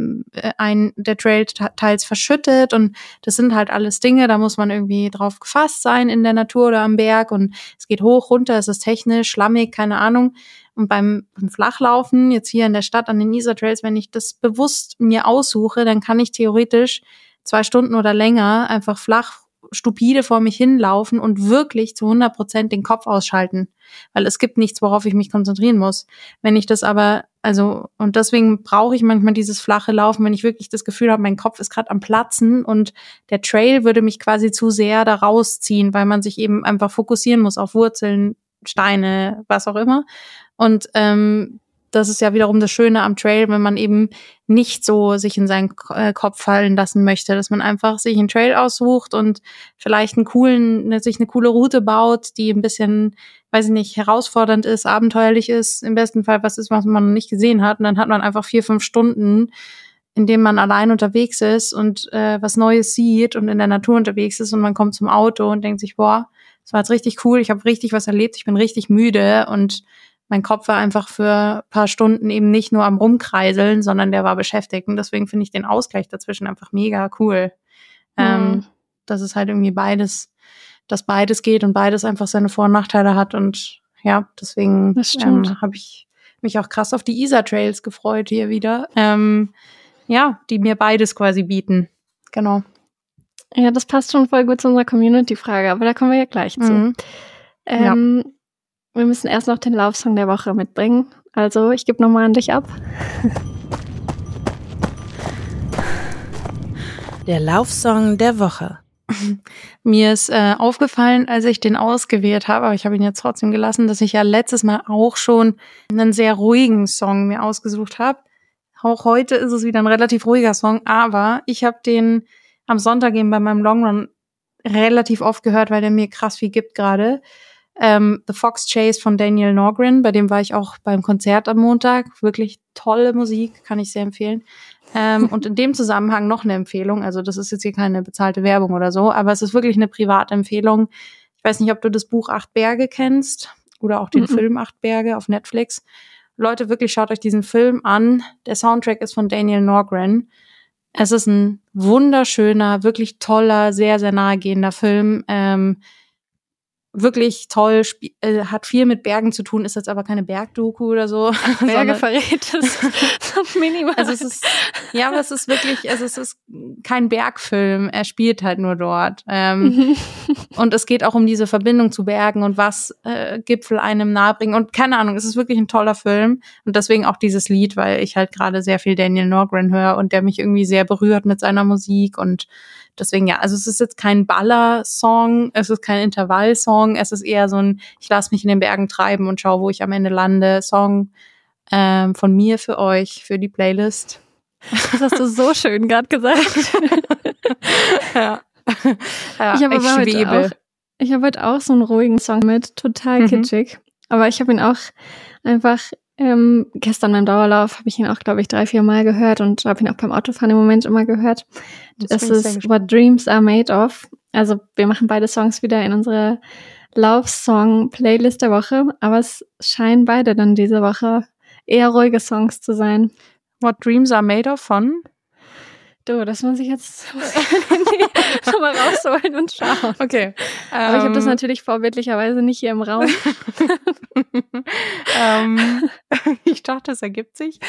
C: der Trail teils verschüttet und das sind halt alles Dinge, da muss man irgendwie drauf gefasst sein in der Natur oder am Berg und es geht hoch, runter, es ist technisch, schlammig, keine Ahnung. Und beim Flachlaufen, jetzt hier in der Stadt an den Isar-Trails, wenn ich das bewusst mir aussuche, dann kann ich theoretisch 2 Stunden oder länger einfach flach stupide vor mich hinlaufen und wirklich zu 100% den Kopf ausschalten. Weil es gibt nichts, worauf ich mich konzentrieren muss. Wenn ich das aber, und deswegen brauche ich manchmal dieses flache Laufen, wenn ich wirklich das Gefühl habe, mein Kopf ist gerade am Platzen und der Trail würde mich quasi zu sehr da rausziehen, weil man sich eben einfach fokussieren muss auf Wurzeln, Steine, was auch immer. Und das ist ja wiederum das Schöne am Trail, wenn man eben nicht so sich in seinen Kopf fallen lassen möchte, dass man einfach sich einen Trail aussucht und vielleicht sich eine coole Route baut, die ein bisschen, weiß ich nicht, herausfordernd ist, abenteuerlich ist, im besten Fall was ist, was man noch nicht gesehen hat. Und dann hat man einfach 4-5 Stunden, in denen man allein unterwegs ist und was Neues sieht und in der Natur unterwegs ist und man kommt zum Auto und denkt sich, boah, das war jetzt richtig cool, ich habe richtig was erlebt, ich bin richtig müde und mein Kopf war einfach für ein paar Stunden eben nicht nur am Rumkreiseln, sondern der war beschäftigt. Und deswegen finde ich den Ausgleich dazwischen einfach mega cool. Dass es halt irgendwie beides geht und beides einfach seine Vor- und Nachteile hat. Und ja, deswegen habe ich mich auch krass auf die Isar-Trails gefreut hier wieder. Die mir beides quasi bieten. Genau.
B: Ja, das passt schon voll gut zu unserer Community-Frage, aber da kommen wir ja gleich zu. Wir müssen erst noch den Laufsong der Woche mitbringen. Also, ich gebe nochmal an dich ab.
A: Der Laufsong der Woche.
C: Mir ist aufgefallen, als ich den ausgewählt habe, aber ich habe ihn jetzt trotzdem gelassen, dass ich ja letztes Mal auch schon einen sehr ruhigen Song mir ausgesucht habe. Auch heute ist es wieder ein relativ ruhiger Song, aber ich habe den am Sonntag eben bei meinem Longrun relativ oft gehört, weil der mir krass viel gibt gerade. The Fox Chase von Daniel Norgren, bei dem war ich auch beim Konzert am Montag. Wirklich tolle Musik, kann ich sehr empfehlen. Und in dem Zusammenhang noch eine Empfehlung, also das ist jetzt hier keine bezahlte Werbung oder so, aber es ist wirklich eine private Empfehlung. Ich weiß nicht, ob du das Buch 8 Berge kennst oder auch den Film 8 Berge auf Netflix. Leute, wirklich schaut euch diesen Film an. Der Soundtrack ist von Daniel Norgren. Es ist ein wunderschöner, wirklich toller, sehr, sehr nahegehender Film. wirklich toll, hat viel mit Bergen zu tun, ist jetzt aber keine Bergdoku oder so.
B: Berge verrät es so minimal.
C: Also es ist, ja, aber es ist wirklich, also es ist kein Bergfilm, er spielt halt nur dort. Und es geht auch um diese Verbindung zu Bergen und was Gipfel einem nahebringen und keine Ahnung, es ist wirklich ein toller Film und deswegen auch dieses Lied, weil ich halt gerade sehr viel Daniel Norgren höre und der mich irgendwie sehr berührt mit seiner Musik und deswegen, ja, also es ist jetzt kein Baller-Song, es ist kein Intervall-Song, es ist eher so ein ich lasse mich in den Bergen treiben und schau, wo ich am Ende lande, Song von mir für euch, für die Playlist.
B: Das hast du so schön gerade gesagt.
C: Ja. Ja,
B: ich habe heute auch so einen ruhigen Song mit, total kitschig. Aber ich habe ihn auch einfach gestern beim Dauerlauf habe ich ihn auch, glaube ich, 3-4 Mal gehört und habe ihn auch beim Autofahren im Moment immer gehört. Das ist What Dreams Are Made Of. Also wir machen beide Songs wieder in unsere Love-Song-Playlist der Woche, aber es scheinen beide dann diese Woche eher ruhige Songs zu sein.
C: What Dreams Are Made Of von?
B: Du, das muss ich jetzt schon mal rausholen und schauen.
C: Okay.
B: Aber ich habe das natürlich vorbildlicherweise nicht hier im Raum.
C: Ich dachte, das ergibt sich.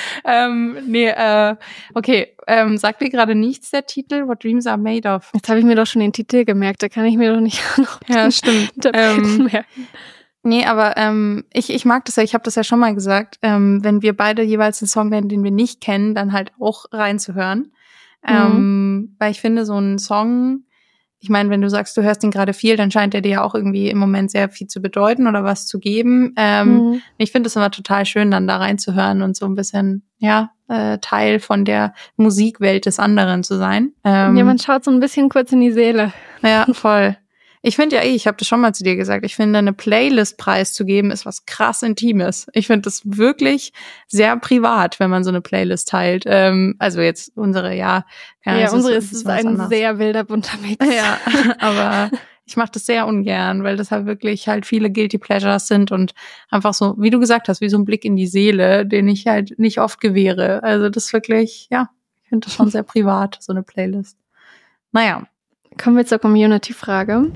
C: Okay. Sagt dir gerade nichts der Titel? What Dreams Are Made Of?
B: Jetzt habe ich mir doch schon den Titel gemerkt. Da kann ich mir doch nicht noch
C: stimmt.
B: merken.
C: Nee, aber ich mag das ja, ich habe das ja schon mal gesagt, wenn wir beide jeweils einen Song werden, den wir nicht kennen, dann halt auch reinzuhören. Weil ich finde, so ein Song, ich meine, wenn du sagst, du hörst ihn gerade viel, dann scheint er dir ja auch irgendwie im Moment sehr viel zu bedeuten oder was zu geben. Ich finde es immer total schön, dann da reinzuhören und so ein bisschen, Teil von der Musikwelt des anderen zu sein.
B: Ja, man schaut so ein bisschen kurz in die Seele.
C: Ja, voll. Ich finde ja ich habe das schon mal zu dir gesagt, ich finde, eine Playlist preiszugeben ist was krass Intimes. Ich finde das wirklich sehr privat, wenn man so eine Playlist teilt. Also jetzt unsere,
B: unsere ist ein anders. Sehr wilder bunter Mix.
C: Ja, aber ich mache das sehr ungern, weil das halt wirklich halt viele Guilty Pleasures sind und einfach so, wie du gesagt hast, wie so ein Blick in die Seele, den ich halt nicht oft gewähre. Also das ist wirklich, ich finde das schon sehr privat, so eine Playlist. Naja.
B: Kommen wir zur Community-Frage.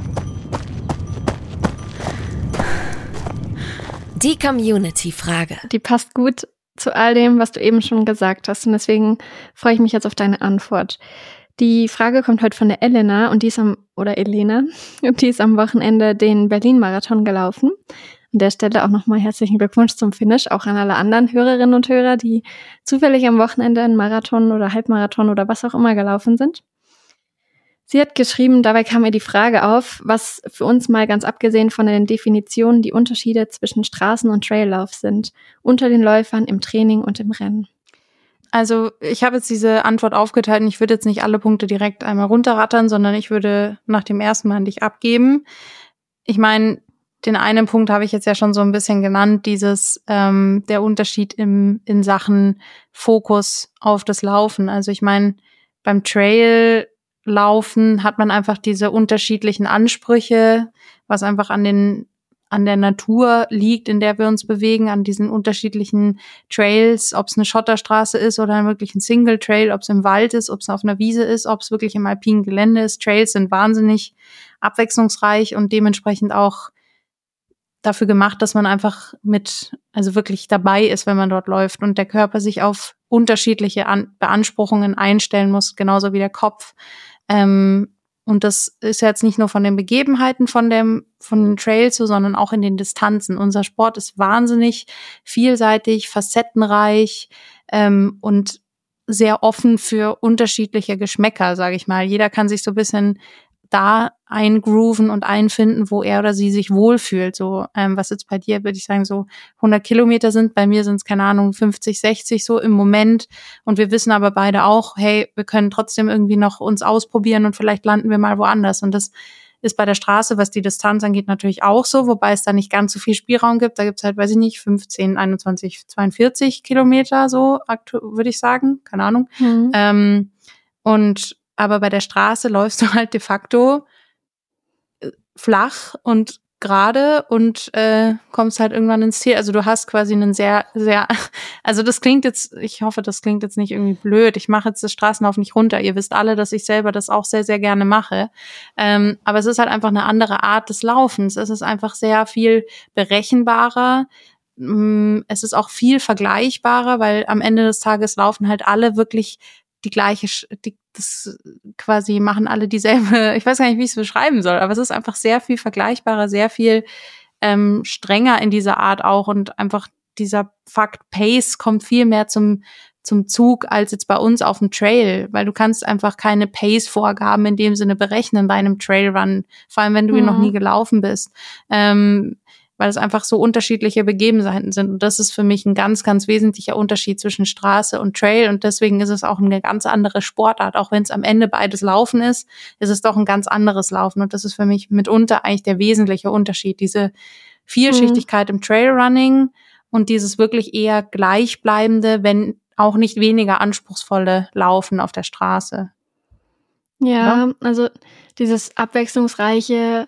D: Die Community-Frage.
B: Die passt gut zu all dem, was du eben schon gesagt hast. Und deswegen freue ich mich jetzt auf deine Antwort. Die Frage kommt heute von der Elena und die ist am Wochenende den Berlin-Marathon gelaufen. An der Stelle auch nochmal herzlichen Glückwunsch zum Finish, auch an alle anderen Hörerinnen und Hörer, die zufällig am Wochenende einen Marathon oder Halbmarathon oder was auch immer gelaufen sind. Sie hat geschrieben, dabei kam ihr die Frage auf, was für uns mal ganz abgesehen von den Definitionen die Unterschiede zwischen Straßen- und Traillauf sind, unter den Läufern, im Training und im Rennen.
C: Also ich habe jetzt diese Antwort aufgeteilt und ich würde jetzt nicht alle Punkte direkt einmal runterrattern, sondern ich würde nach dem ersten Mal an dich abgeben. Ich meine, den einen Punkt habe ich jetzt ja schon so ein bisschen genannt, dieses der Unterschied in Sachen Fokus auf das Laufen. Also ich meine, beim Traillaufen hat man einfach diese unterschiedlichen Ansprüche, was einfach an der Natur liegt, in der wir uns bewegen, an diesen unterschiedlichen Trails, ob es eine Schotterstraße ist oder wirklich ein Single Trail, ob es im Wald ist, ob es auf einer Wiese ist, ob es wirklich im alpinen Gelände ist. Trails sind wahnsinnig abwechslungsreich und dementsprechend auch dafür gemacht, dass man einfach wirklich dabei ist, wenn man dort läuft und der Körper sich auf unterschiedliche Beanspruchungen einstellen muss, genauso wie der Kopf. Und das ist jetzt nicht nur von den Begebenheiten von den Trails so, sondern auch in den Distanzen. Unser Sport ist wahnsinnig vielseitig, facettenreich und sehr offen für unterschiedliche Geschmäcker, sage ich mal. Jeder kann sich so ein bisschen da eingrooven und einfinden, wo er oder sie sich wohlfühlt. So, was jetzt bei dir, würde ich sagen, so 100 Kilometer sind. Bei mir sind es, keine Ahnung, 50, 60 so im Moment. Und wir wissen aber beide auch, hey, wir können trotzdem irgendwie noch uns ausprobieren und vielleicht landen wir mal woanders. Und das ist bei der Straße, was die Distanz angeht, natürlich auch so, wobei es da nicht ganz so viel Spielraum gibt. Da gibt es halt, weiß ich nicht, 15, 21, 42 Kilometer so, würde ich sagen. Keine Ahnung. Aber bei der Straße läufst du halt de facto flach und gerade und kommst halt irgendwann ins Ziel. Also du hast quasi einen sehr, sehr, also das klingt jetzt, ich hoffe, das klingt jetzt nicht irgendwie blöd. Ich mache jetzt das Straßenlauf nicht runter. Ihr wisst alle, dass ich selber das auch sehr, sehr gerne mache. Aber es ist halt einfach eine andere Art des Laufens. Es ist einfach sehr viel berechenbarer. Es ist auch viel vergleichbarer, weil am Ende des Tages laufen halt alle wirklich die gleiche, das quasi machen alle dieselbe, ich weiß gar nicht, wie ich es beschreiben soll, aber es ist einfach sehr viel vergleichbarer, sehr viel strenger in dieser Art auch und einfach dieser Fakt Pace kommt viel mehr zum Zug als jetzt bei uns auf dem Trail, weil du kannst einfach keine Pace-Vorgaben in dem Sinne berechnen bei einem Trailrun, vor allem wenn du ihn noch nie gelaufen bist. Weil es einfach so unterschiedliche Begebenheiten sind. Und das ist für mich ein ganz, ganz wesentlicher Unterschied zwischen Straße und Trail. Und deswegen ist es auch eine ganz andere Sportart. Auch wenn es am Ende beides Laufen ist es doch ein ganz anderes Laufen. Und das ist für mich mitunter eigentlich der wesentliche Unterschied. Diese Vielschichtigkeit im Trailrunning und dieses wirklich eher gleichbleibende, wenn auch nicht weniger anspruchsvolle Laufen auf der Straße.
B: Ja, also dieses abwechslungsreiche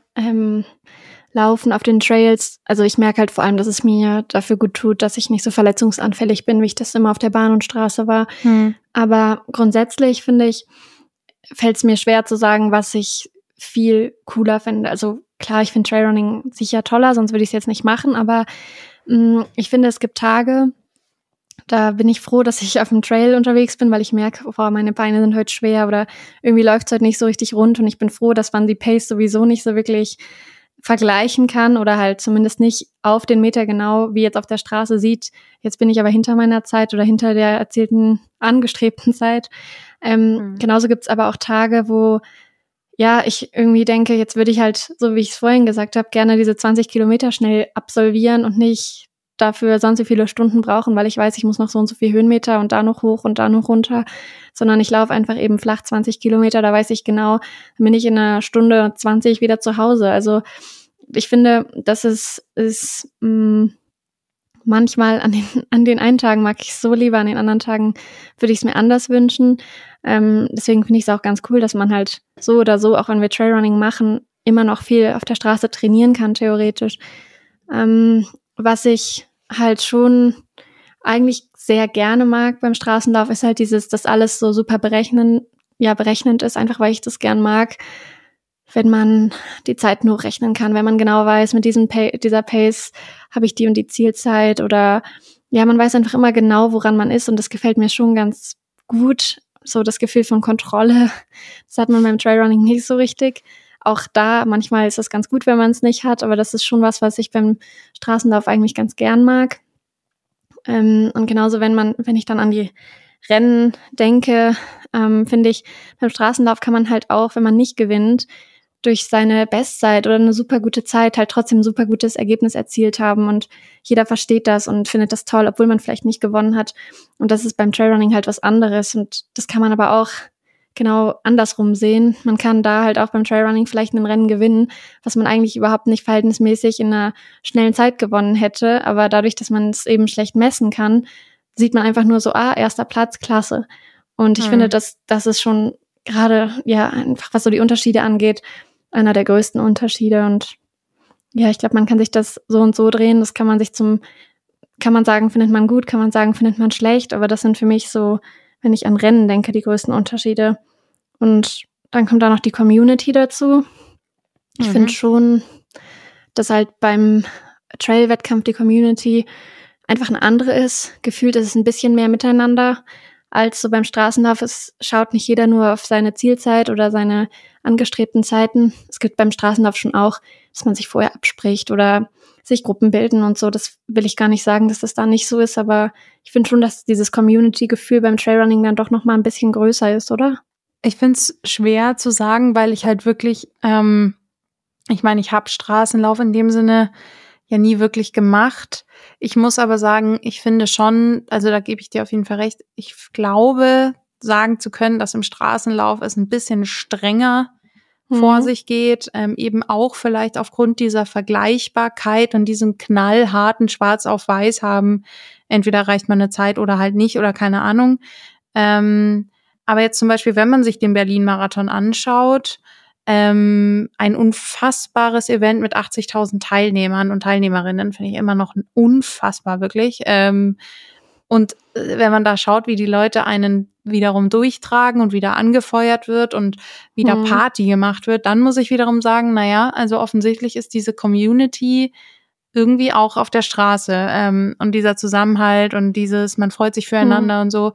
B: Laufen auf den Trails, also ich merke halt vor allem, dass es mir dafür gut tut, dass ich nicht so verletzungsanfällig bin, wie ich das immer auf der Bahn und Straße war. Aber grundsätzlich, finde ich, fällt es mir schwer zu sagen, was ich viel cooler finde. Also klar, ich finde Trailrunning sicher toller, sonst würde ich es jetzt nicht machen, aber ich finde, es gibt Tage, da bin ich froh, dass ich auf dem Trail unterwegs bin, weil ich merke, oh, meine Beine sind heute schwer oder irgendwie läuft es heute nicht so richtig rund und ich bin froh, dass man die Pace sowieso nicht so wirklich vergleichen kann oder halt zumindest nicht auf den Meter genau wie jetzt auf der Straße sieht. Jetzt bin ich aber hinter meiner Zeit oder hinter der erzielten, angestrebten Zeit. Genauso gibt's aber auch Tage, wo ja ich irgendwie denke, jetzt würde ich halt, so wie ich es vorhin gesagt habe, gerne diese 20 Kilometer schnell absolvieren und nicht dafür sonst wie viele Stunden brauchen, weil ich weiß, ich muss noch so und so viel Höhenmeter und da noch hoch und da noch runter, sondern ich laufe einfach eben flach 20 Kilometer, da weiß ich genau, dann bin ich in einer Stunde 20 wieder zu Hause. Also ich finde, das ist manchmal an den einen Tagen mag ich es so lieber, an den anderen Tagen würde ich es mir anders wünschen. Deswegen finde ich es auch ganz cool, dass man halt so oder so, auch wenn wir Trailrunning machen, immer noch viel auf der Straße trainieren kann, theoretisch. Was ich halt schon eigentlich sehr gerne mag beim Straßenlauf, ist halt dass alles so super berechnend ist, einfach weil ich das gern mag, wenn man die Zeiten hochrechnen kann, wenn man genau weiß, mit dieser Pace habe ich die und die Zielzeit oder ja, man weiß einfach immer genau, woran man ist und das gefällt mir schon ganz gut, so das Gefühl von Kontrolle, das hat man beim Trailrunning nicht so richtig. Auch da, manchmal ist es ganz gut, wenn man es nicht hat, aber das ist schon was ich beim Straßenlauf eigentlich ganz gern mag. Und genauso, wenn ich dann an die Rennen denke, finde ich, beim Straßenlauf kann man halt auch, wenn man nicht gewinnt, durch seine Bestzeit oder eine super gute Zeit halt trotzdem ein super gutes Ergebnis erzielt haben und jeder versteht das und findet das toll, obwohl man vielleicht nicht gewonnen hat. Und das ist beim Trailrunning halt was anderes und das kann man aber auch genau andersrum sehen. Man kann da halt auch beim Trailrunning vielleicht ein Rennen gewinnen, was man eigentlich überhaupt nicht verhältnismäßig in einer schnellen Zeit gewonnen hätte. Aber dadurch, dass man es eben schlecht messen kann, sieht man einfach nur so, erster Platz, klasse. Und ich finde, das ist schon gerade, ja, einfach was so die Unterschiede angeht, einer der größten Unterschiede. Und ja, ich glaube, man kann sich das so und so drehen. Das kann man sagen, findet man gut, kann man sagen, findet man schlecht. Aber das sind für mich so, wenn ich an Rennen denke, die größten Unterschiede. Und dann kommt da noch die Community dazu. Ich finde schon, dass halt beim Trail-Wettkampf die Community einfach eine andere ist. Gefühlt ist es ein bisschen mehr miteinander als so beim Straßenlauf. Es schaut nicht jeder nur auf seine Zielzeit oder seine angestrebten Zeiten. Es gibt beim Straßenlauf schon auch, dass man sich vorher abspricht oder sich Gruppen bilden und so. Das will ich gar nicht sagen, dass das da nicht so ist, aber ich finde schon, dass dieses Community-Gefühl beim Trailrunning dann doch noch mal ein bisschen größer ist, oder?
C: Ich finde es schwer zu sagen, weil ich halt wirklich, ich meine, ich habe Straßenlauf in dem Sinne ja nie wirklich gemacht. Ich muss aber sagen, ich finde schon, also da gebe ich dir auf jeden Fall recht, ich glaube, sagen zu können, dass im Straßenlauf es ein bisschen strenger vor sich geht, eben auch vielleicht aufgrund dieser Vergleichbarkeit und diesen knallharten Schwarz auf Weiß haben, entweder erreicht man eine Zeit oder halt nicht oder keine Ahnung. Aber jetzt zum Beispiel, wenn man sich den Berlin-Marathon anschaut, ein unfassbares Event mit 80.000 Teilnehmern und Teilnehmerinnen, finde ich immer noch unfassbar, wirklich. Und wenn man da schaut, wie die Leute einen wiederum durchtragen und wieder angefeuert wird und wieder Party gemacht wird, dann muss ich wiederum sagen, naja, also offensichtlich ist diese Community irgendwie auch auf der Straße und dieser Zusammenhalt und dieses, man freut sich füreinander und so.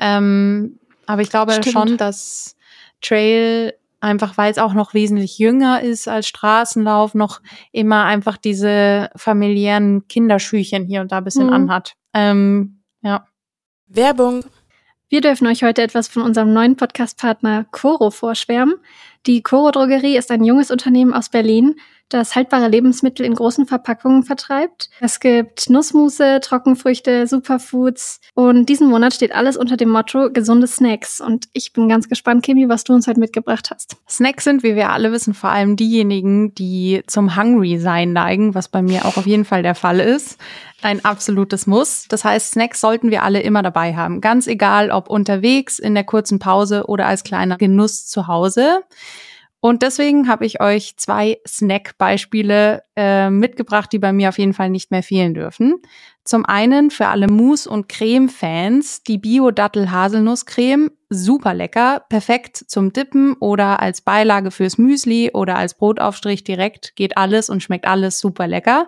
C: Aber ich glaube schon, dass Trail einfach, weil es auch noch wesentlich jünger ist als Straßenlauf, noch immer einfach diese familiären Kinderschüchen hier und da ein bisschen anhat. Ja.
A: Werbung.
B: Wir dürfen euch heute etwas von unserem neuen Podcast-Partner Coro vorschwärmen. Die Coro Drogerie ist ein junges Unternehmen aus Berlin, das haltbare Lebensmittel in großen Verpackungen vertreibt. Es gibt Nussmusse, Trockenfrüchte, Superfoods und diesen Monat steht alles unter dem Motto gesunde Snacks. Und ich bin ganz gespannt, Kimi, was du uns heute mitgebracht hast.
C: Snacks sind, wie wir alle wissen, vor allem diejenigen, die zum Hungry-Sein neigen, was bei mir auch auf jeden Fall der Fall ist. Ein absolutes Muss. Das heißt, Snacks sollten wir alle immer dabei haben. Ganz egal, ob unterwegs, in der kurzen Pause oder als kleiner Genuss zu Hause. Und deswegen habe ich euch 2 Snack-Beispiele mitgebracht, die bei mir auf jeden Fall nicht mehr fehlen dürfen. Zum einen für alle Mousse- und Creme-Fans die Bio-Dattel-Haselnuss-Creme. Super lecker, perfekt zum Dippen oder als Beilage fürs Müsli oder als Brotaufstrich direkt. Geht alles und schmeckt alles super lecker.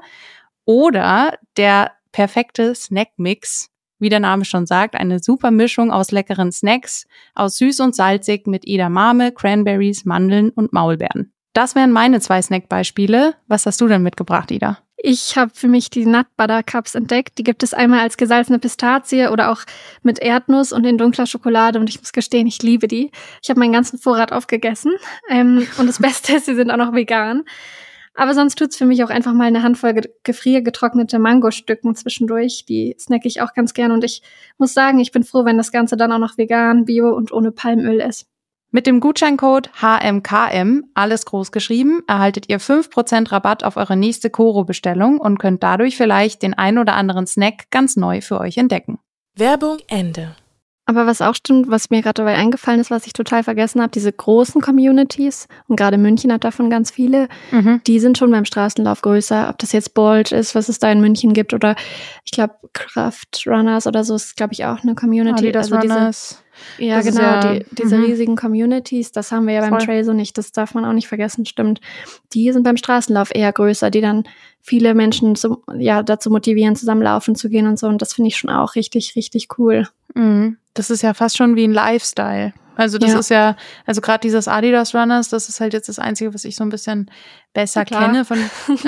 C: Oder der perfekte Snack-Mix, wie der Name schon sagt, eine super Mischung aus leckeren Snacks, aus süß und salzig mit Edamame, Cranberries, Mandeln und Maulbeeren. Das wären meine 2 Snackbeispiele. Was hast du denn mitgebracht, Ida?
B: Ich habe für mich die Nut Butter Cups entdeckt. Die gibt es einmal als gesalzene Pistazie oder auch mit Erdnuss und in dunkler Schokolade. Und ich muss gestehen, ich liebe die. Ich habe meinen ganzen Vorrat aufgegessen. Und das Beste ist, sie sind auch noch vegan. Aber sonst tut's für mich auch einfach mal eine Handvoll gefriergetrocknete Mangostücken zwischendurch. Die snacke ich auch ganz gern. Und ich muss sagen, ich bin froh, wenn das Ganze dann auch noch vegan, bio und ohne Palmöl ist.
C: Mit dem Gutscheincode HMKM, alles groß geschrieben, erhaltet ihr 5% Rabatt auf eure nächste Coro-Bestellung und könnt dadurch vielleicht den ein oder anderen Snack ganz neu für euch entdecken.
A: Werbung Ende.
B: Aber was auch stimmt, was mir gerade dabei eingefallen ist, was ich total vergessen habe, diese großen Communities, und gerade München hat davon ganz viele, die sind schon beim Straßenlauf größer. Ob das jetzt Bolt ist, was es da in München gibt, oder ich glaube Kraft Runners oder so, ist glaube ich auch eine Community.
C: Adidas
B: also
C: Runners.
B: Ja,
C: das
B: genau,
C: ist
B: diese riesigen Communities, das haben wir ja beim Trail so nicht, das darf man auch nicht vergessen, stimmt. Die sind beim Straßenlauf eher größer, die dann viele Menschen dazu motivieren, zusammen laufen zu gehen und so, und das finde ich schon auch richtig, richtig cool.
C: Das ist ja fast schon wie ein Lifestyle. Also das ist ja, also gerade dieses Adidas Runners, das ist halt jetzt das Einzige, was ich so ein bisschen besser kenne von.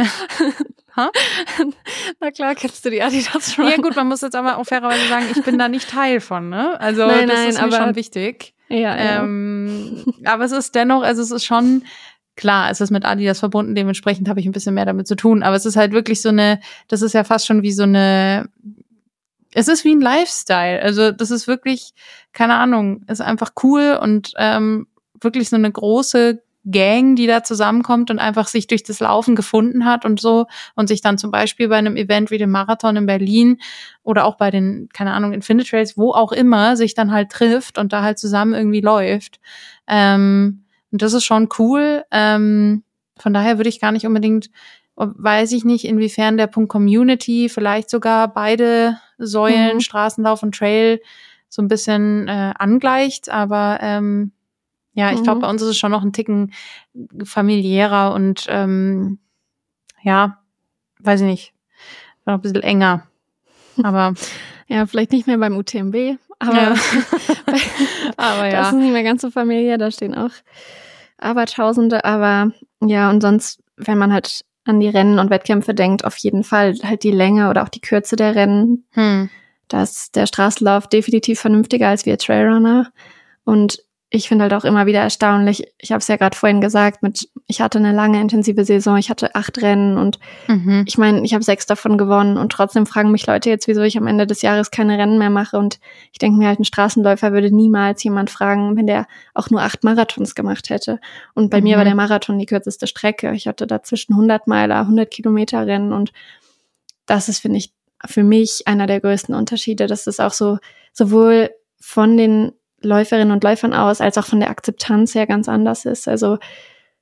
B: Na klar, kennst du die Adidas Runners.
C: Ja gut, man muss jetzt aber auch fairerweise sagen, ich bin da nicht Teil von, ne? Also
B: nein,
C: das ist mir
B: aber
C: schon wichtig.
B: Ja.
C: Aber es ist dennoch, also es ist schon, klar, es ist mit Adidas verbunden, dementsprechend habe ich ein bisschen mehr damit zu tun. Aber es ist halt wirklich so das ist ja fast schon wie so es ist wie ein Lifestyle. Also das ist wirklich, keine Ahnung, ist einfach cool und wirklich so eine große Gang, die da zusammenkommt und einfach sich durch das Laufen gefunden hat und so und sich dann zum Beispiel bei einem Event wie dem Marathon in Berlin oder auch bei den, keine Ahnung, Infinity Trails, wo auch immer, sich dann halt trifft und da halt zusammen irgendwie läuft. Und das ist schon cool. Von daher würde ich gar nicht unbedingt, weiß ich nicht, inwiefern der Punkt Community vielleicht sogar beide Säulen, Straßenlauf und Trail, so ein bisschen angleicht, aber ja, ich glaube, bei uns ist es schon noch ein Ticken familiärer und ja, weiß ich nicht, noch ein bisschen enger. Aber
B: ja, vielleicht nicht mehr beim UTMB, aber,
C: aber ja.
B: Das ist nicht mehr ganz so familiär, da stehen auch Abertausende, aber ja, und sonst, wenn man halt an die Rennen und Wettkämpfe denkt, auf jeden Fall halt die Länge oder auch die Kürze der Rennen. Da ist der Straßenlauf definitiv vernünftiger als wir Trailrunner. Und ich finde halt auch immer wieder erstaunlich, ich habe es ja gerade vorhin gesagt, ich hatte eine lange, intensive Saison, ich hatte 8 Rennen und ich meine, ich habe 6 davon gewonnen und trotzdem fragen mich Leute jetzt, wieso ich am Ende des Jahres keine Rennen mehr mache, und ich denke mir halt, ein Straßenläufer würde niemals jemand fragen, wenn der auch nur 8 Marathons gemacht hätte. Und bei mir war der Marathon die kürzeste Strecke. Ich hatte dazwischen 100 Meiler, 100 Kilometer Rennen, und das ist, finde ich, für mich einer der größten Unterschiede, dass es auch so sowohl von den Läuferinnen und Läufern aus, als auch von der Akzeptanz her ganz anders ist. Also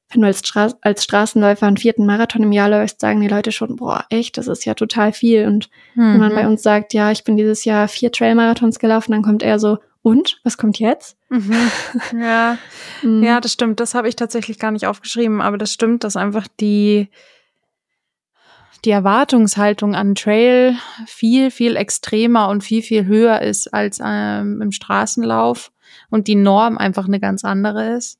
B: wenn du als Straßenläufer einen 4. Marathon im Jahr läufst, sagen die Leute schon, boah, echt, das ist ja total viel. Und wenn man bei uns sagt, ja, ich bin dieses Jahr 4 Trail-Marathons gelaufen, dann kommt eher so, und? Was kommt jetzt?
C: Ja, ja, das stimmt. Das habe ich tatsächlich gar nicht aufgeschrieben, aber das stimmt, dass einfach die Erwartungshaltung an Trail viel, viel extremer und viel, viel höher ist als im Straßenlauf und die Norm einfach eine ganz andere ist.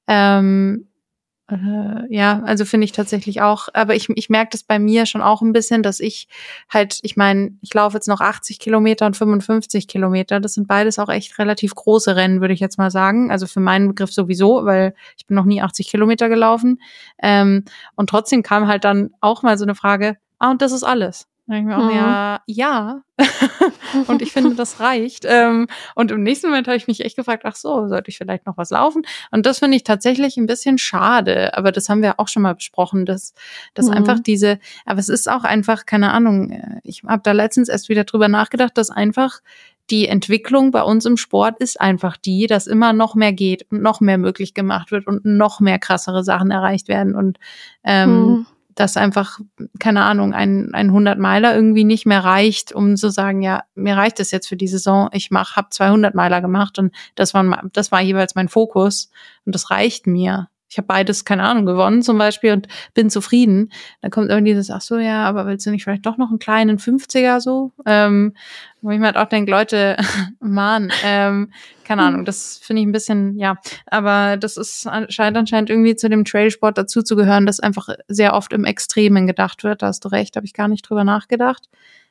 C: Ja, also finde ich tatsächlich auch, aber ich merke das bei mir schon auch ein bisschen, dass ich halt, ich meine, ich laufe jetzt noch 80 Kilometer und 55 Kilometer, das sind beides auch echt relativ große Rennen, würde ich jetzt mal sagen, also für meinen Begriff sowieso, weil ich bin noch nie 80 Kilometer gelaufen, und trotzdem kam halt dann auch mal so eine Frage, und das ist alles. Da denke ich mir auch, ja. Und ich finde, das reicht. Und im nächsten Moment habe ich mich echt gefragt, ach so, sollte ich vielleicht noch was laufen? Und das finde ich tatsächlich ein bisschen schade. Aber das haben wir auch schon mal besprochen, dass einfach aber es ist auch einfach, keine Ahnung, ich habe da letztens erst wieder drüber nachgedacht, dass einfach die Entwicklung bei uns im Sport ist einfach die, dass immer noch mehr geht und noch mehr möglich gemacht wird und noch mehr krassere Sachen erreicht werden und dass einfach, keine Ahnung, ein 100-Meiler irgendwie nicht mehr reicht, um zu sagen, ja, mir reicht es jetzt für die Saison, habe 200-Meiler gemacht und das war jeweils mein Fokus und das reicht mir. Ich habe beides, keine Ahnung, gewonnen zum Beispiel und bin zufrieden. Dann kommt irgendwie dieses, ach so, ja, aber willst du nicht vielleicht doch noch einen kleinen 50er so? Wo ich mir halt auch denke, Leute, Mann, keine Ahnung, das finde ich ein bisschen, ja, aber das scheint anscheinend irgendwie zu dem Trailsport dazu zu gehören, dass einfach sehr oft im Extremen gedacht wird. Da hast du recht, habe ich gar nicht drüber nachgedacht.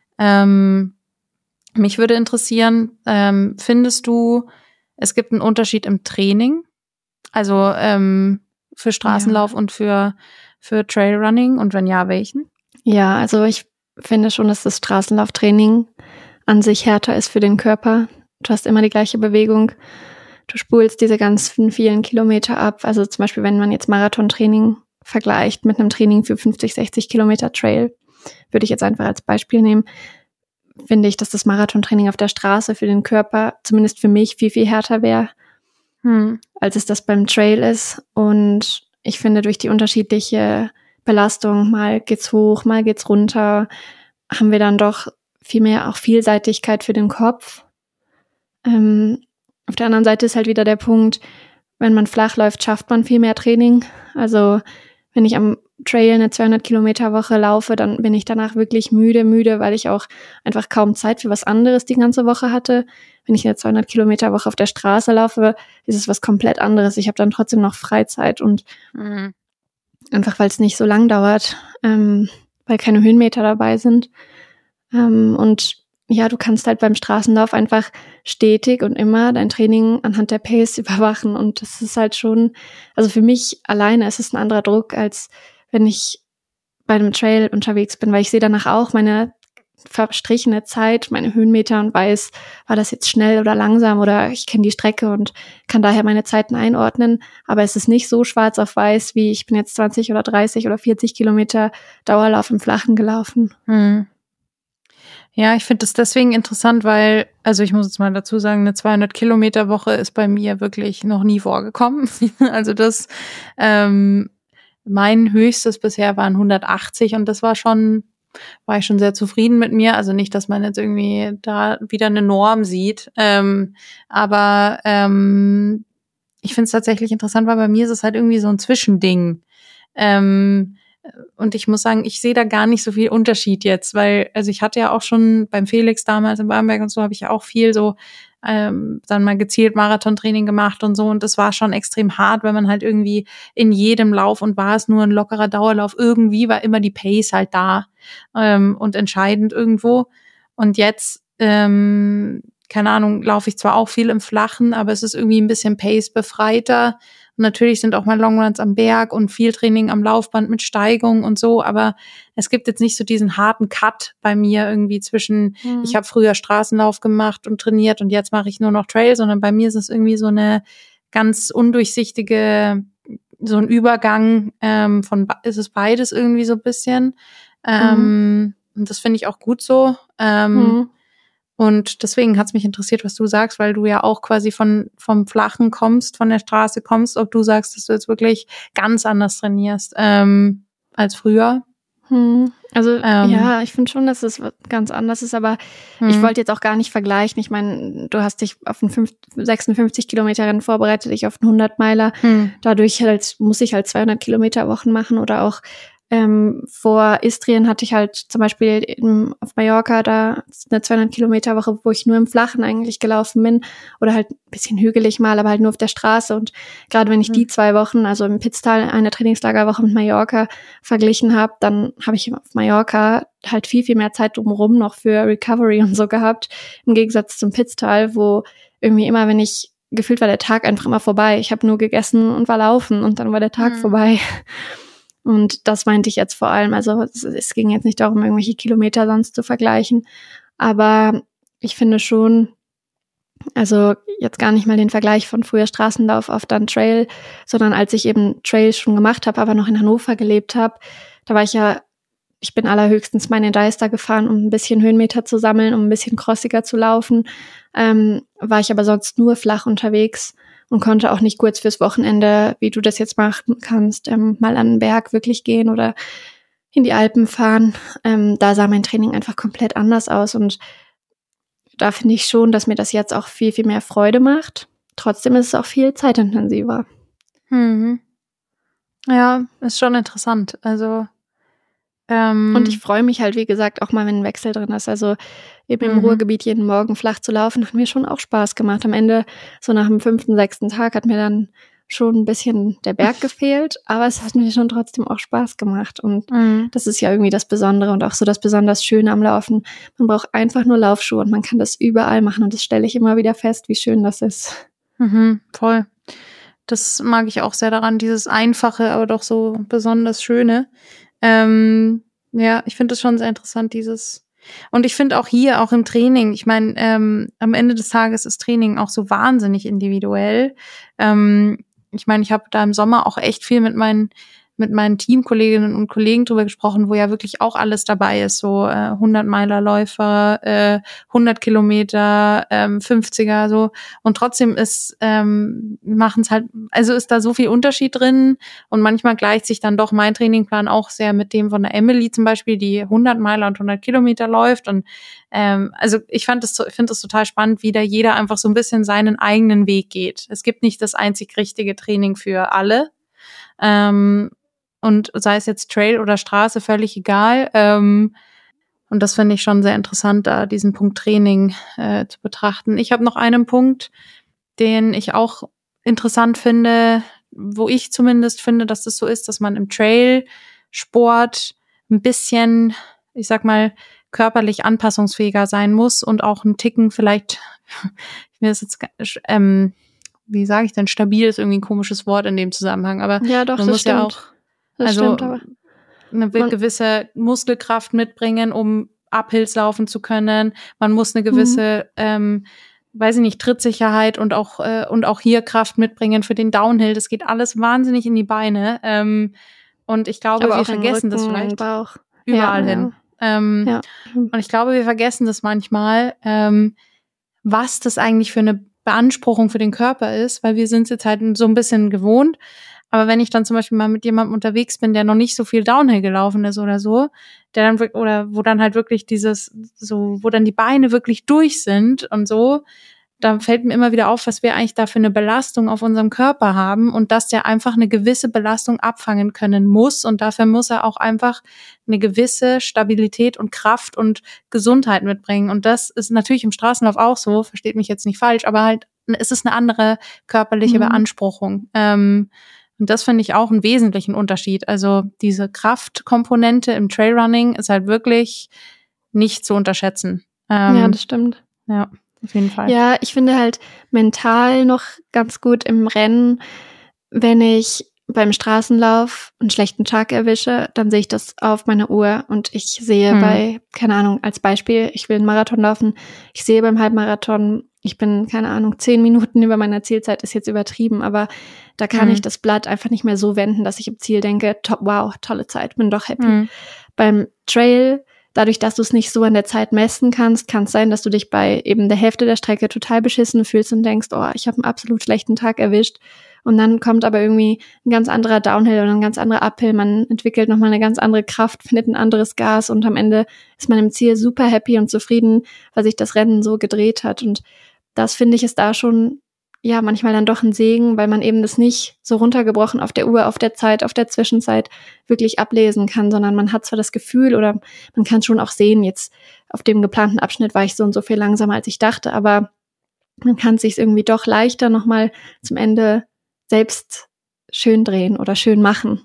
C: Mich würde interessieren, findest du, es gibt einen Unterschied im Training? Also für Straßenlauf und für Trailrunning und wenn ja, welchen?
B: Ja, also ich finde schon, dass das Straßenlauftraining an sich härter ist für den Körper. Du hast immer die gleiche Bewegung. Du spulst diese ganzen vielen Kilometer ab. Also zum Beispiel, wenn man jetzt Marathontraining vergleicht mit einem Training für 50, 60 Kilometer Trail, würde ich jetzt einfach als Beispiel nehmen, finde ich, dass das Marathontraining auf der Straße für den Körper, zumindest für mich, viel, viel härter wäre, als es das beim Trail ist. Und ich finde, durch die unterschiedliche Belastung, mal geht's hoch, mal geht's runter, haben wir dann doch viel mehr auch Vielseitigkeit für den Kopf. Auf der anderen Seite ist halt wieder der Punkt, wenn man flach läuft, schafft man viel mehr Training. Also wenn ich am Trail eine 200-Kilometer-Woche laufe, dann bin ich danach wirklich müde, weil ich auch einfach kaum Zeit für was anderes die ganze Woche hatte. Wenn ich eine 200-Kilometer-Woche auf der Straße laufe, ist es was komplett anderes. Ich habe dann trotzdem noch Freizeit und einfach, weil es nicht so lang dauert, weil keine Höhenmeter dabei sind. Und ja, du kannst halt beim Straßenlauf einfach stetig und immer dein Training anhand der Pace überwachen. Und das ist halt schon, also für mich alleine ist es ein anderer Druck, als wenn ich bei einem Trail unterwegs bin, weil ich sehe danach auch meine verstrichene Zeit, meine Höhenmeter und weiß, war das jetzt schnell oder langsam oder ich kenne die Strecke und kann daher meine Zeiten einordnen. Aber es ist nicht so schwarz auf weiß, wie ich bin jetzt 20 oder 30 oder 40 Kilometer Dauerlauf im Flachen gelaufen.
C: Ja, ich finde das deswegen interessant, weil, also ich muss jetzt mal dazu sagen, eine 200-Kilometer-Woche ist bei mir wirklich noch nie vorgekommen. Also mein höchstes bisher waren 180 und das war ich schon sehr zufrieden mit mir. Also nicht, dass man jetzt irgendwie da wieder eine Norm sieht. Aber ich finde es tatsächlich interessant, weil bei mir ist es halt irgendwie so ein Zwischending. Und ich muss sagen, ich sehe da gar nicht so viel Unterschied jetzt, weil, also ich hatte ja auch schon beim Felix damals in Bamberg und so, habe ich ja auch viel so dann mal gezielt Marathontraining gemacht und so und das war schon extrem hart, weil man halt irgendwie in jedem Lauf und war es nur ein lockerer Dauerlauf, irgendwie war immer die Pace halt da und entscheidend irgendwo und jetzt keine Ahnung, laufe ich zwar auch viel im Flachen, aber es ist irgendwie ein bisschen Pace-befreiter. Und natürlich sind auch mal Longruns am Berg und viel Training am Laufband mit Steigung und so, aber es gibt jetzt nicht so diesen harten Cut bei mir irgendwie zwischen, ich habe früher Straßenlauf gemacht und trainiert und jetzt mache ich nur noch Trail, sondern bei mir ist es irgendwie so eine ganz undurchsichtige, so ein Übergang ist es beides irgendwie so ein bisschen. Und das finde ich auch gut so. Und deswegen hat's mich interessiert, was du sagst, weil du ja auch quasi vom Flachen kommst, von der Straße kommst, ob du sagst, dass du jetzt wirklich ganz anders trainierst als früher.
B: Also ja, ich finde schon, dass es ganz anders ist, aber ich wollte jetzt auch gar nicht vergleichen. Ich meine, du hast dich auf ein 56 Kilometer Rennen vorbereitet, ich auf einen 100-Meiler. Dadurch muss ich halt 200 Kilometer Wochen machen oder auch vor Istrien hatte ich halt zum Beispiel auf Mallorca da eine 200 Kilometer Woche, wo ich nur im Flachen eigentlich gelaufen bin oder halt ein bisschen hügelig mal, aber halt nur auf der Straße. Und gerade wenn ich die 2 Wochen, also im Pitztal eine Trainingslagerwoche mit Mallorca verglichen habe, dann habe ich auf Mallorca halt viel, viel mehr Zeit drumherum noch für Recovery und so gehabt, im Gegensatz zum Pitztal, wo irgendwie immer, wenn ich gefühlt war der Tag einfach immer vorbei. Ich habe nur gegessen und war laufen und dann war der Tag vorbei. Und das meinte ich jetzt vor allem. Also es ging jetzt nicht darum, irgendwelche Kilometer sonst zu vergleichen. Aber ich finde schon, also jetzt gar nicht mal den Vergleich von früher Straßenlauf auf dann Trail, sondern als ich eben Trail schon gemacht habe, aber noch in Hannover gelebt habe, da war ich bin allerhöchstens meine Deister gefahren, um ein bisschen Höhenmeter zu sammeln, um ein bisschen crossiger zu laufen. War ich aber sonst nur flach unterwegs und konnte auch nicht kurz fürs Wochenende, wie du das jetzt machen kannst, mal an den Berg wirklich gehen oder in die Alpen fahren. Da sah mein Training einfach komplett anders aus und da finde ich schon, dass mir das jetzt auch viel, viel mehr Freude macht. Trotzdem ist es auch viel zeitintensiver.
C: Ja, ist schon interessant. Also
B: und ich freue mich halt, wie gesagt, auch mal, wenn ein Wechsel drin ist. Also eben im Ruhrgebiet jeden Morgen flach zu laufen, hat mir schon auch Spaß gemacht. Am Ende, so nach dem 5., 6. Tag, hat mir dann schon ein bisschen der Berg gefehlt, aber es hat mir schon trotzdem auch Spaß gemacht. Und das ist ja irgendwie das Besondere und auch so das besonders Schöne am Laufen. Man braucht einfach nur Laufschuhe und man kann das überall machen. Und das stelle ich immer wieder fest, wie schön das ist.
C: Voll. Das mag ich auch sehr daran, dieses Einfache, aber doch so besonders Schöne. Ja, ich finde das schon sehr interessant, und ich finde auch hier, auch im Training, ich meine, am Ende des Tages ist Training auch so wahnsinnig individuell. Ich meine, ich habe da im Sommer auch echt viel mit meinen Teamkolleginnen und Kollegen drüber gesprochen, wo ja wirklich auch alles dabei ist, so 100-Meiler-Läufer, 100 Kilometer, 50er, so. Und trotzdem machen es halt, also ist da so viel Unterschied drin und manchmal gleicht sich dann doch mein Trainingplan auch sehr mit dem von der Emily zum Beispiel, die 100-Meiler und 100 Kilometer läuft. Und also ich finde das total spannend, wie da jeder einfach so ein bisschen seinen eigenen Weg geht. Es gibt nicht das einzig richtige Training für alle. Und sei es jetzt Trail oder Straße, völlig egal. Und das finde ich schon sehr interessant, da diesen Punkt Training zu betrachten. Ich habe noch einen Punkt, den ich auch interessant finde, wo ich zumindest finde, dass das so ist, dass man im Trail-Sport ein bisschen, ich sag mal, körperlich anpassungsfähiger sein muss und auch einen Ticken vielleicht, mir ist jetzt wie sage ich denn, stabil ist irgendwie ein komisches Wort in dem Zusammenhang, aber
B: ja, doch,
C: man
B: das
C: muss
B: stimmt.
C: ja auch
B: Das stimmt, aber
C: eine gewisse Muskelkraft mitbringen, um Uphills laufen zu können. Man muss eine gewisse, weiß ich nicht, Trittsicherheit und auch hier Kraft mitbringen für den Downhill. Das geht alles wahnsinnig in die Beine. Und ich glaube,
B: aber
C: wir vergessen das vielleicht
B: Bauch.
C: überall hin.
B: Ja.
C: Und ich glaube, wir vergessen das manchmal, was das eigentlich für eine Beanspruchung für den Körper ist, weil wir sind es jetzt halt so ein bisschen gewohnt. Aber wenn ich dann zum Beispiel mal mit jemandem unterwegs bin, der noch nicht so viel Downhill gelaufen ist oder so, wo dann halt wirklich wo dann die Beine wirklich durch sind und so, da fällt mir immer wieder auf, was wir eigentlich da für eine Belastung auf unserem Körper haben und dass der einfach eine gewisse Belastung abfangen können muss und dafür muss er auch einfach eine gewisse Stabilität und Kraft und Gesundheit mitbringen und das ist natürlich im Straßenlauf auch so, versteht mich jetzt nicht falsch, aber halt es ist eine andere körperliche Beanspruchung. Und das finde ich auch einen wesentlichen Unterschied. Also diese Kraftkomponente im Trailrunning ist halt wirklich nicht zu unterschätzen.
B: Ja, das stimmt.
C: Ja. Auf jeden Fall.
B: Ja, ich finde halt mental noch ganz gut im Rennen, wenn ich beim Straßenlauf einen schlechten Tag erwische, dann sehe ich das auf meiner Uhr und ich sehe bei, keine Ahnung, als Beispiel, ich will einen Marathon laufen, ich sehe beim Halbmarathon, ich bin, keine Ahnung, 10 Minuten über meiner Zielzeit, ist jetzt übertrieben, aber da kann ich das Blatt einfach nicht mehr so wenden, dass ich im Ziel denke, wow, tolle Zeit, bin doch happy. Beim Trail, dadurch, dass du es nicht so an der Zeit messen kannst, kann es sein, dass du dich bei eben der Hälfte der Strecke total beschissen fühlst und denkst, oh, ich habe einen absolut schlechten Tag erwischt. Und dann kommt aber irgendwie ein ganz anderer Downhill oder ein ganz anderer Uphill. Man entwickelt nochmal eine ganz andere Kraft, findet ein anderes Gas und am Ende ist man im Ziel super happy und zufrieden, weil sich das Rennen so gedreht hat. Und das finde ich ist da schon, ja, manchmal dann doch ein Segen, weil man eben das nicht so runtergebrochen auf der Uhr, auf der Zeit, auf der Zwischenzeit wirklich ablesen kann, sondern man hat zwar das Gefühl oder man kann schon auch sehen, jetzt auf dem geplanten Abschnitt war ich so und so viel langsamer, als ich dachte, aber man kann es sich irgendwie doch leichter nochmal zum Ende selbst schön drehen oder schön machen.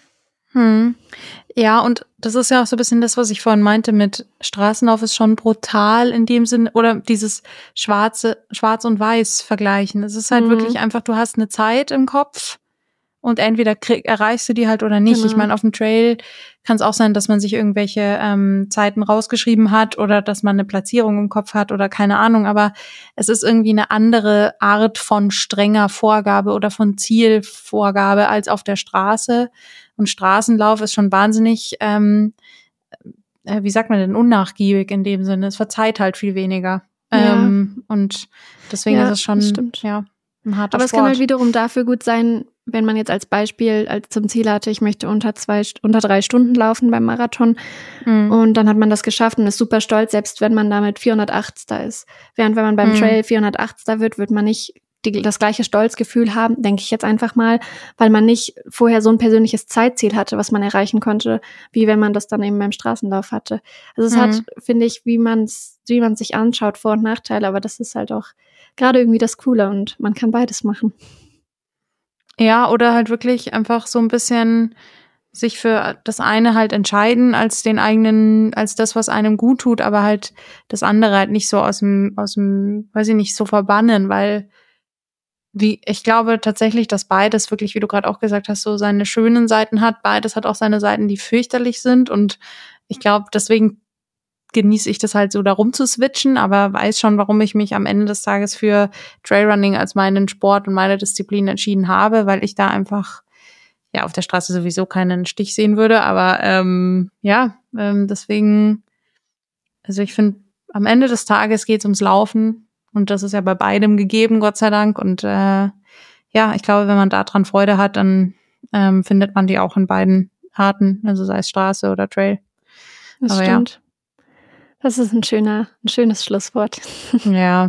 C: Ja, und das ist ja auch so ein bisschen das, was ich vorhin meinte mit Straßenlauf ist schon brutal in dem Sinne, oder dieses Schwarz und Weiß vergleichen. Es ist halt wirklich einfach, du hast eine Zeit im Kopf und entweder erreichst du die halt oder nicht.
B: Genau.
C: Ich meine, auf dem Trail kann es auch sein, dass man sich irgendwelche Zeiten rausgeschrieben hat oder dass man eine Platzierung im Kopf hat oder keine Ahnung, aber es ist irgendwie eine andere Art von strenger Vorgabe oder von Zielvorgabe als auf der Straße. Und Straßenlauf ist schon wahnsinnig, wie sagt man denn, unnachgiebig in dem Sinne. Es verzeiht halt viel weniger.
B: Ja.
C: Und deswegen ist es schon ein harter
B: Aber es
C: Sport.
B: kann halt wiederum dafür gut sein, wenn man jetzt als Beispiel als zum Ziel hatte, ich möchte unter 3 Stunden laufen beim Marathon und dann hat man das geschafft und ist super stolz, selbst wenn man damit 480. ist. Während wenn man beim Trail 480. wird man nicht das gleiche Stolzgefühl haben, denke ich jetzt einfach mal, weil man nicht vorher so ein persönliches Zeitziel hatte, was man erreichen konnte, wie wenn man das dann eben beim Straßenlauf hatte. Also es hat, finde ich, wie man sich anschaut, Vor- und Nachteile, aber das ist halt auch gerade irgendwie das Coole und man kann beides machen.
C: Ja, oder halt wirklich einfach so ein bisschen sich für das eine halt entscheiden als das, was einem gut tut, aber halt das andere halt nicht so aus dem, weiß ich nicht, so verbannen, weil ich glaube tatsächlich, dass beides wirklich, wie du gerade auch gesagt hast, so seine schönen Seiten hat. Beides hat auch seine Seiten, die fürchterlich sind und ich glaube, deswegen genieße ich das halt so, da rumzuswitchen, aber weiß schon, warum ich mich am Ende des Tages für Trailrunning als meinen Sport und meine Disziplin entschieden habe, weil ich da einfach auf der Straße sowieso keinen Stich sehen würde, aber deswegen, also ich finde, am Ende des Tages geht es ums Laufen und das ist ja bei beidem gegeben, Gott sei Dank und ich glaube, wenn man da dran Freude hat, dann findet man die auch in beiden Arten, also sei es Straße oder Trail.
B: Das
C: aber
B: stimmt. Das ist ein schönes Schlusswort.
C: Ja.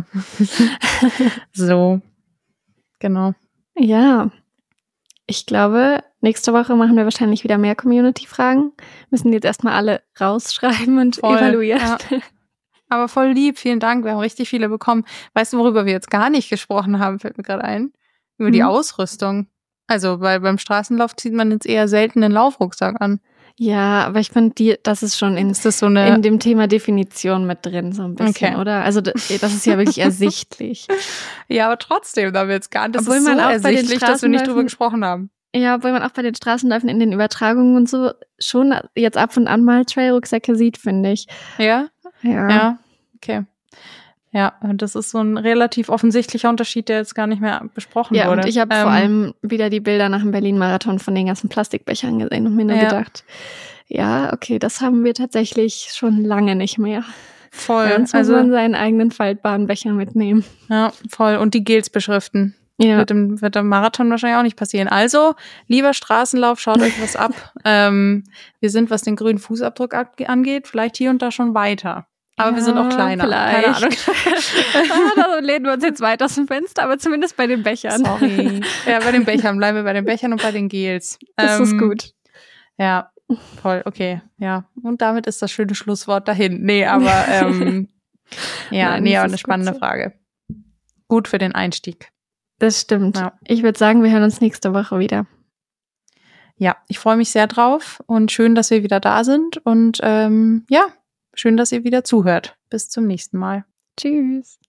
C: So. Genau.
B: Ja. Ich glaube, nächste Woche machen wir wahrscheinlich wieder mehr Community-Fragen. Müssen jetzt erstmal alle rausschreiben und evaluieren. Ja.
C: Aber voll lieb, vielen Dank. Wir haben richtig viele bekommen. Weißt du, worüber wir jetzt gar nicht gesprochen haben, fällt mir gerade ein? Über die Ausrüstung. Also, weil beim Straßenlauf zieht man jetzt eher selten einen Laufrucksack an.
B: Ja, aber ich finde, das ist schon in dem Thema Definition mit drin, so ein bisschen, oder? Also das ist ja wirklich ersichtlich.
C: Ja, aber trotzdem, da wird es gar nicht. Das ist so ersichtlich, dass wir nicht drüber gesprochen haben.
B: Ja, obwohl man auch bei den Straßenläufen in den Übertragungen und so schon jetzt ab und an mal Trailrucksäcke sieht, finde ich.
C: Ja? Ja, okay. Ja, das ist so ein relativ offensichtlicher Unterschied, der jetzt gar nicht mehr besprochen wurde.
B: Ja, und ich habe vor allem wieder die Bilder nach dem Berlin-Marathon von den ganzen Plastikbechern gesehen und mir nur gedacht, ja, okay, das haben wir tatsächlich schon lange nicht mehr.
C: Voll.
B: Bei uns muss man seinen eigenen faltbaren Becher mitnehmen.
C: Ja, voll. Und die Gels beschriften.
B: Ja.
C: Wird am Marathon wahrscheinlich auch nicht passieren. Also, lieber Straßenlauf, schaut euch was ab. Wir sind, was den grünen Fußabdruck angeht, vielleicht hier und da schon weiter. Aber wir sind auch kleiner.
B: Vielleicht. Keine Ahnung. Da lehnen wir uns jetzt weit aus dem Fenster, aber zumindest bei den Bechern.
C: Sorry. Ja, bei den Bechern. Bleiben wir bei den Bechern und bei den Gels.
B: Das ist gut.
C: Ja, voll. Okay, ja. Und damit ist das schöne Schlusswort dahin. Nee, aber aber eine spannende Frage. Gut für den Einstieg.
B: Das stimmt.
C: Ja.
B: Ich würde sagen, wir hören uns nächste Woche wieder.
C: Ja, ich freue mich sehr drauf und schön, dass wir wieder da sind und schön, dass ihr wieder zuhört. Bis zum nächsten Mal.
B: Tschüss.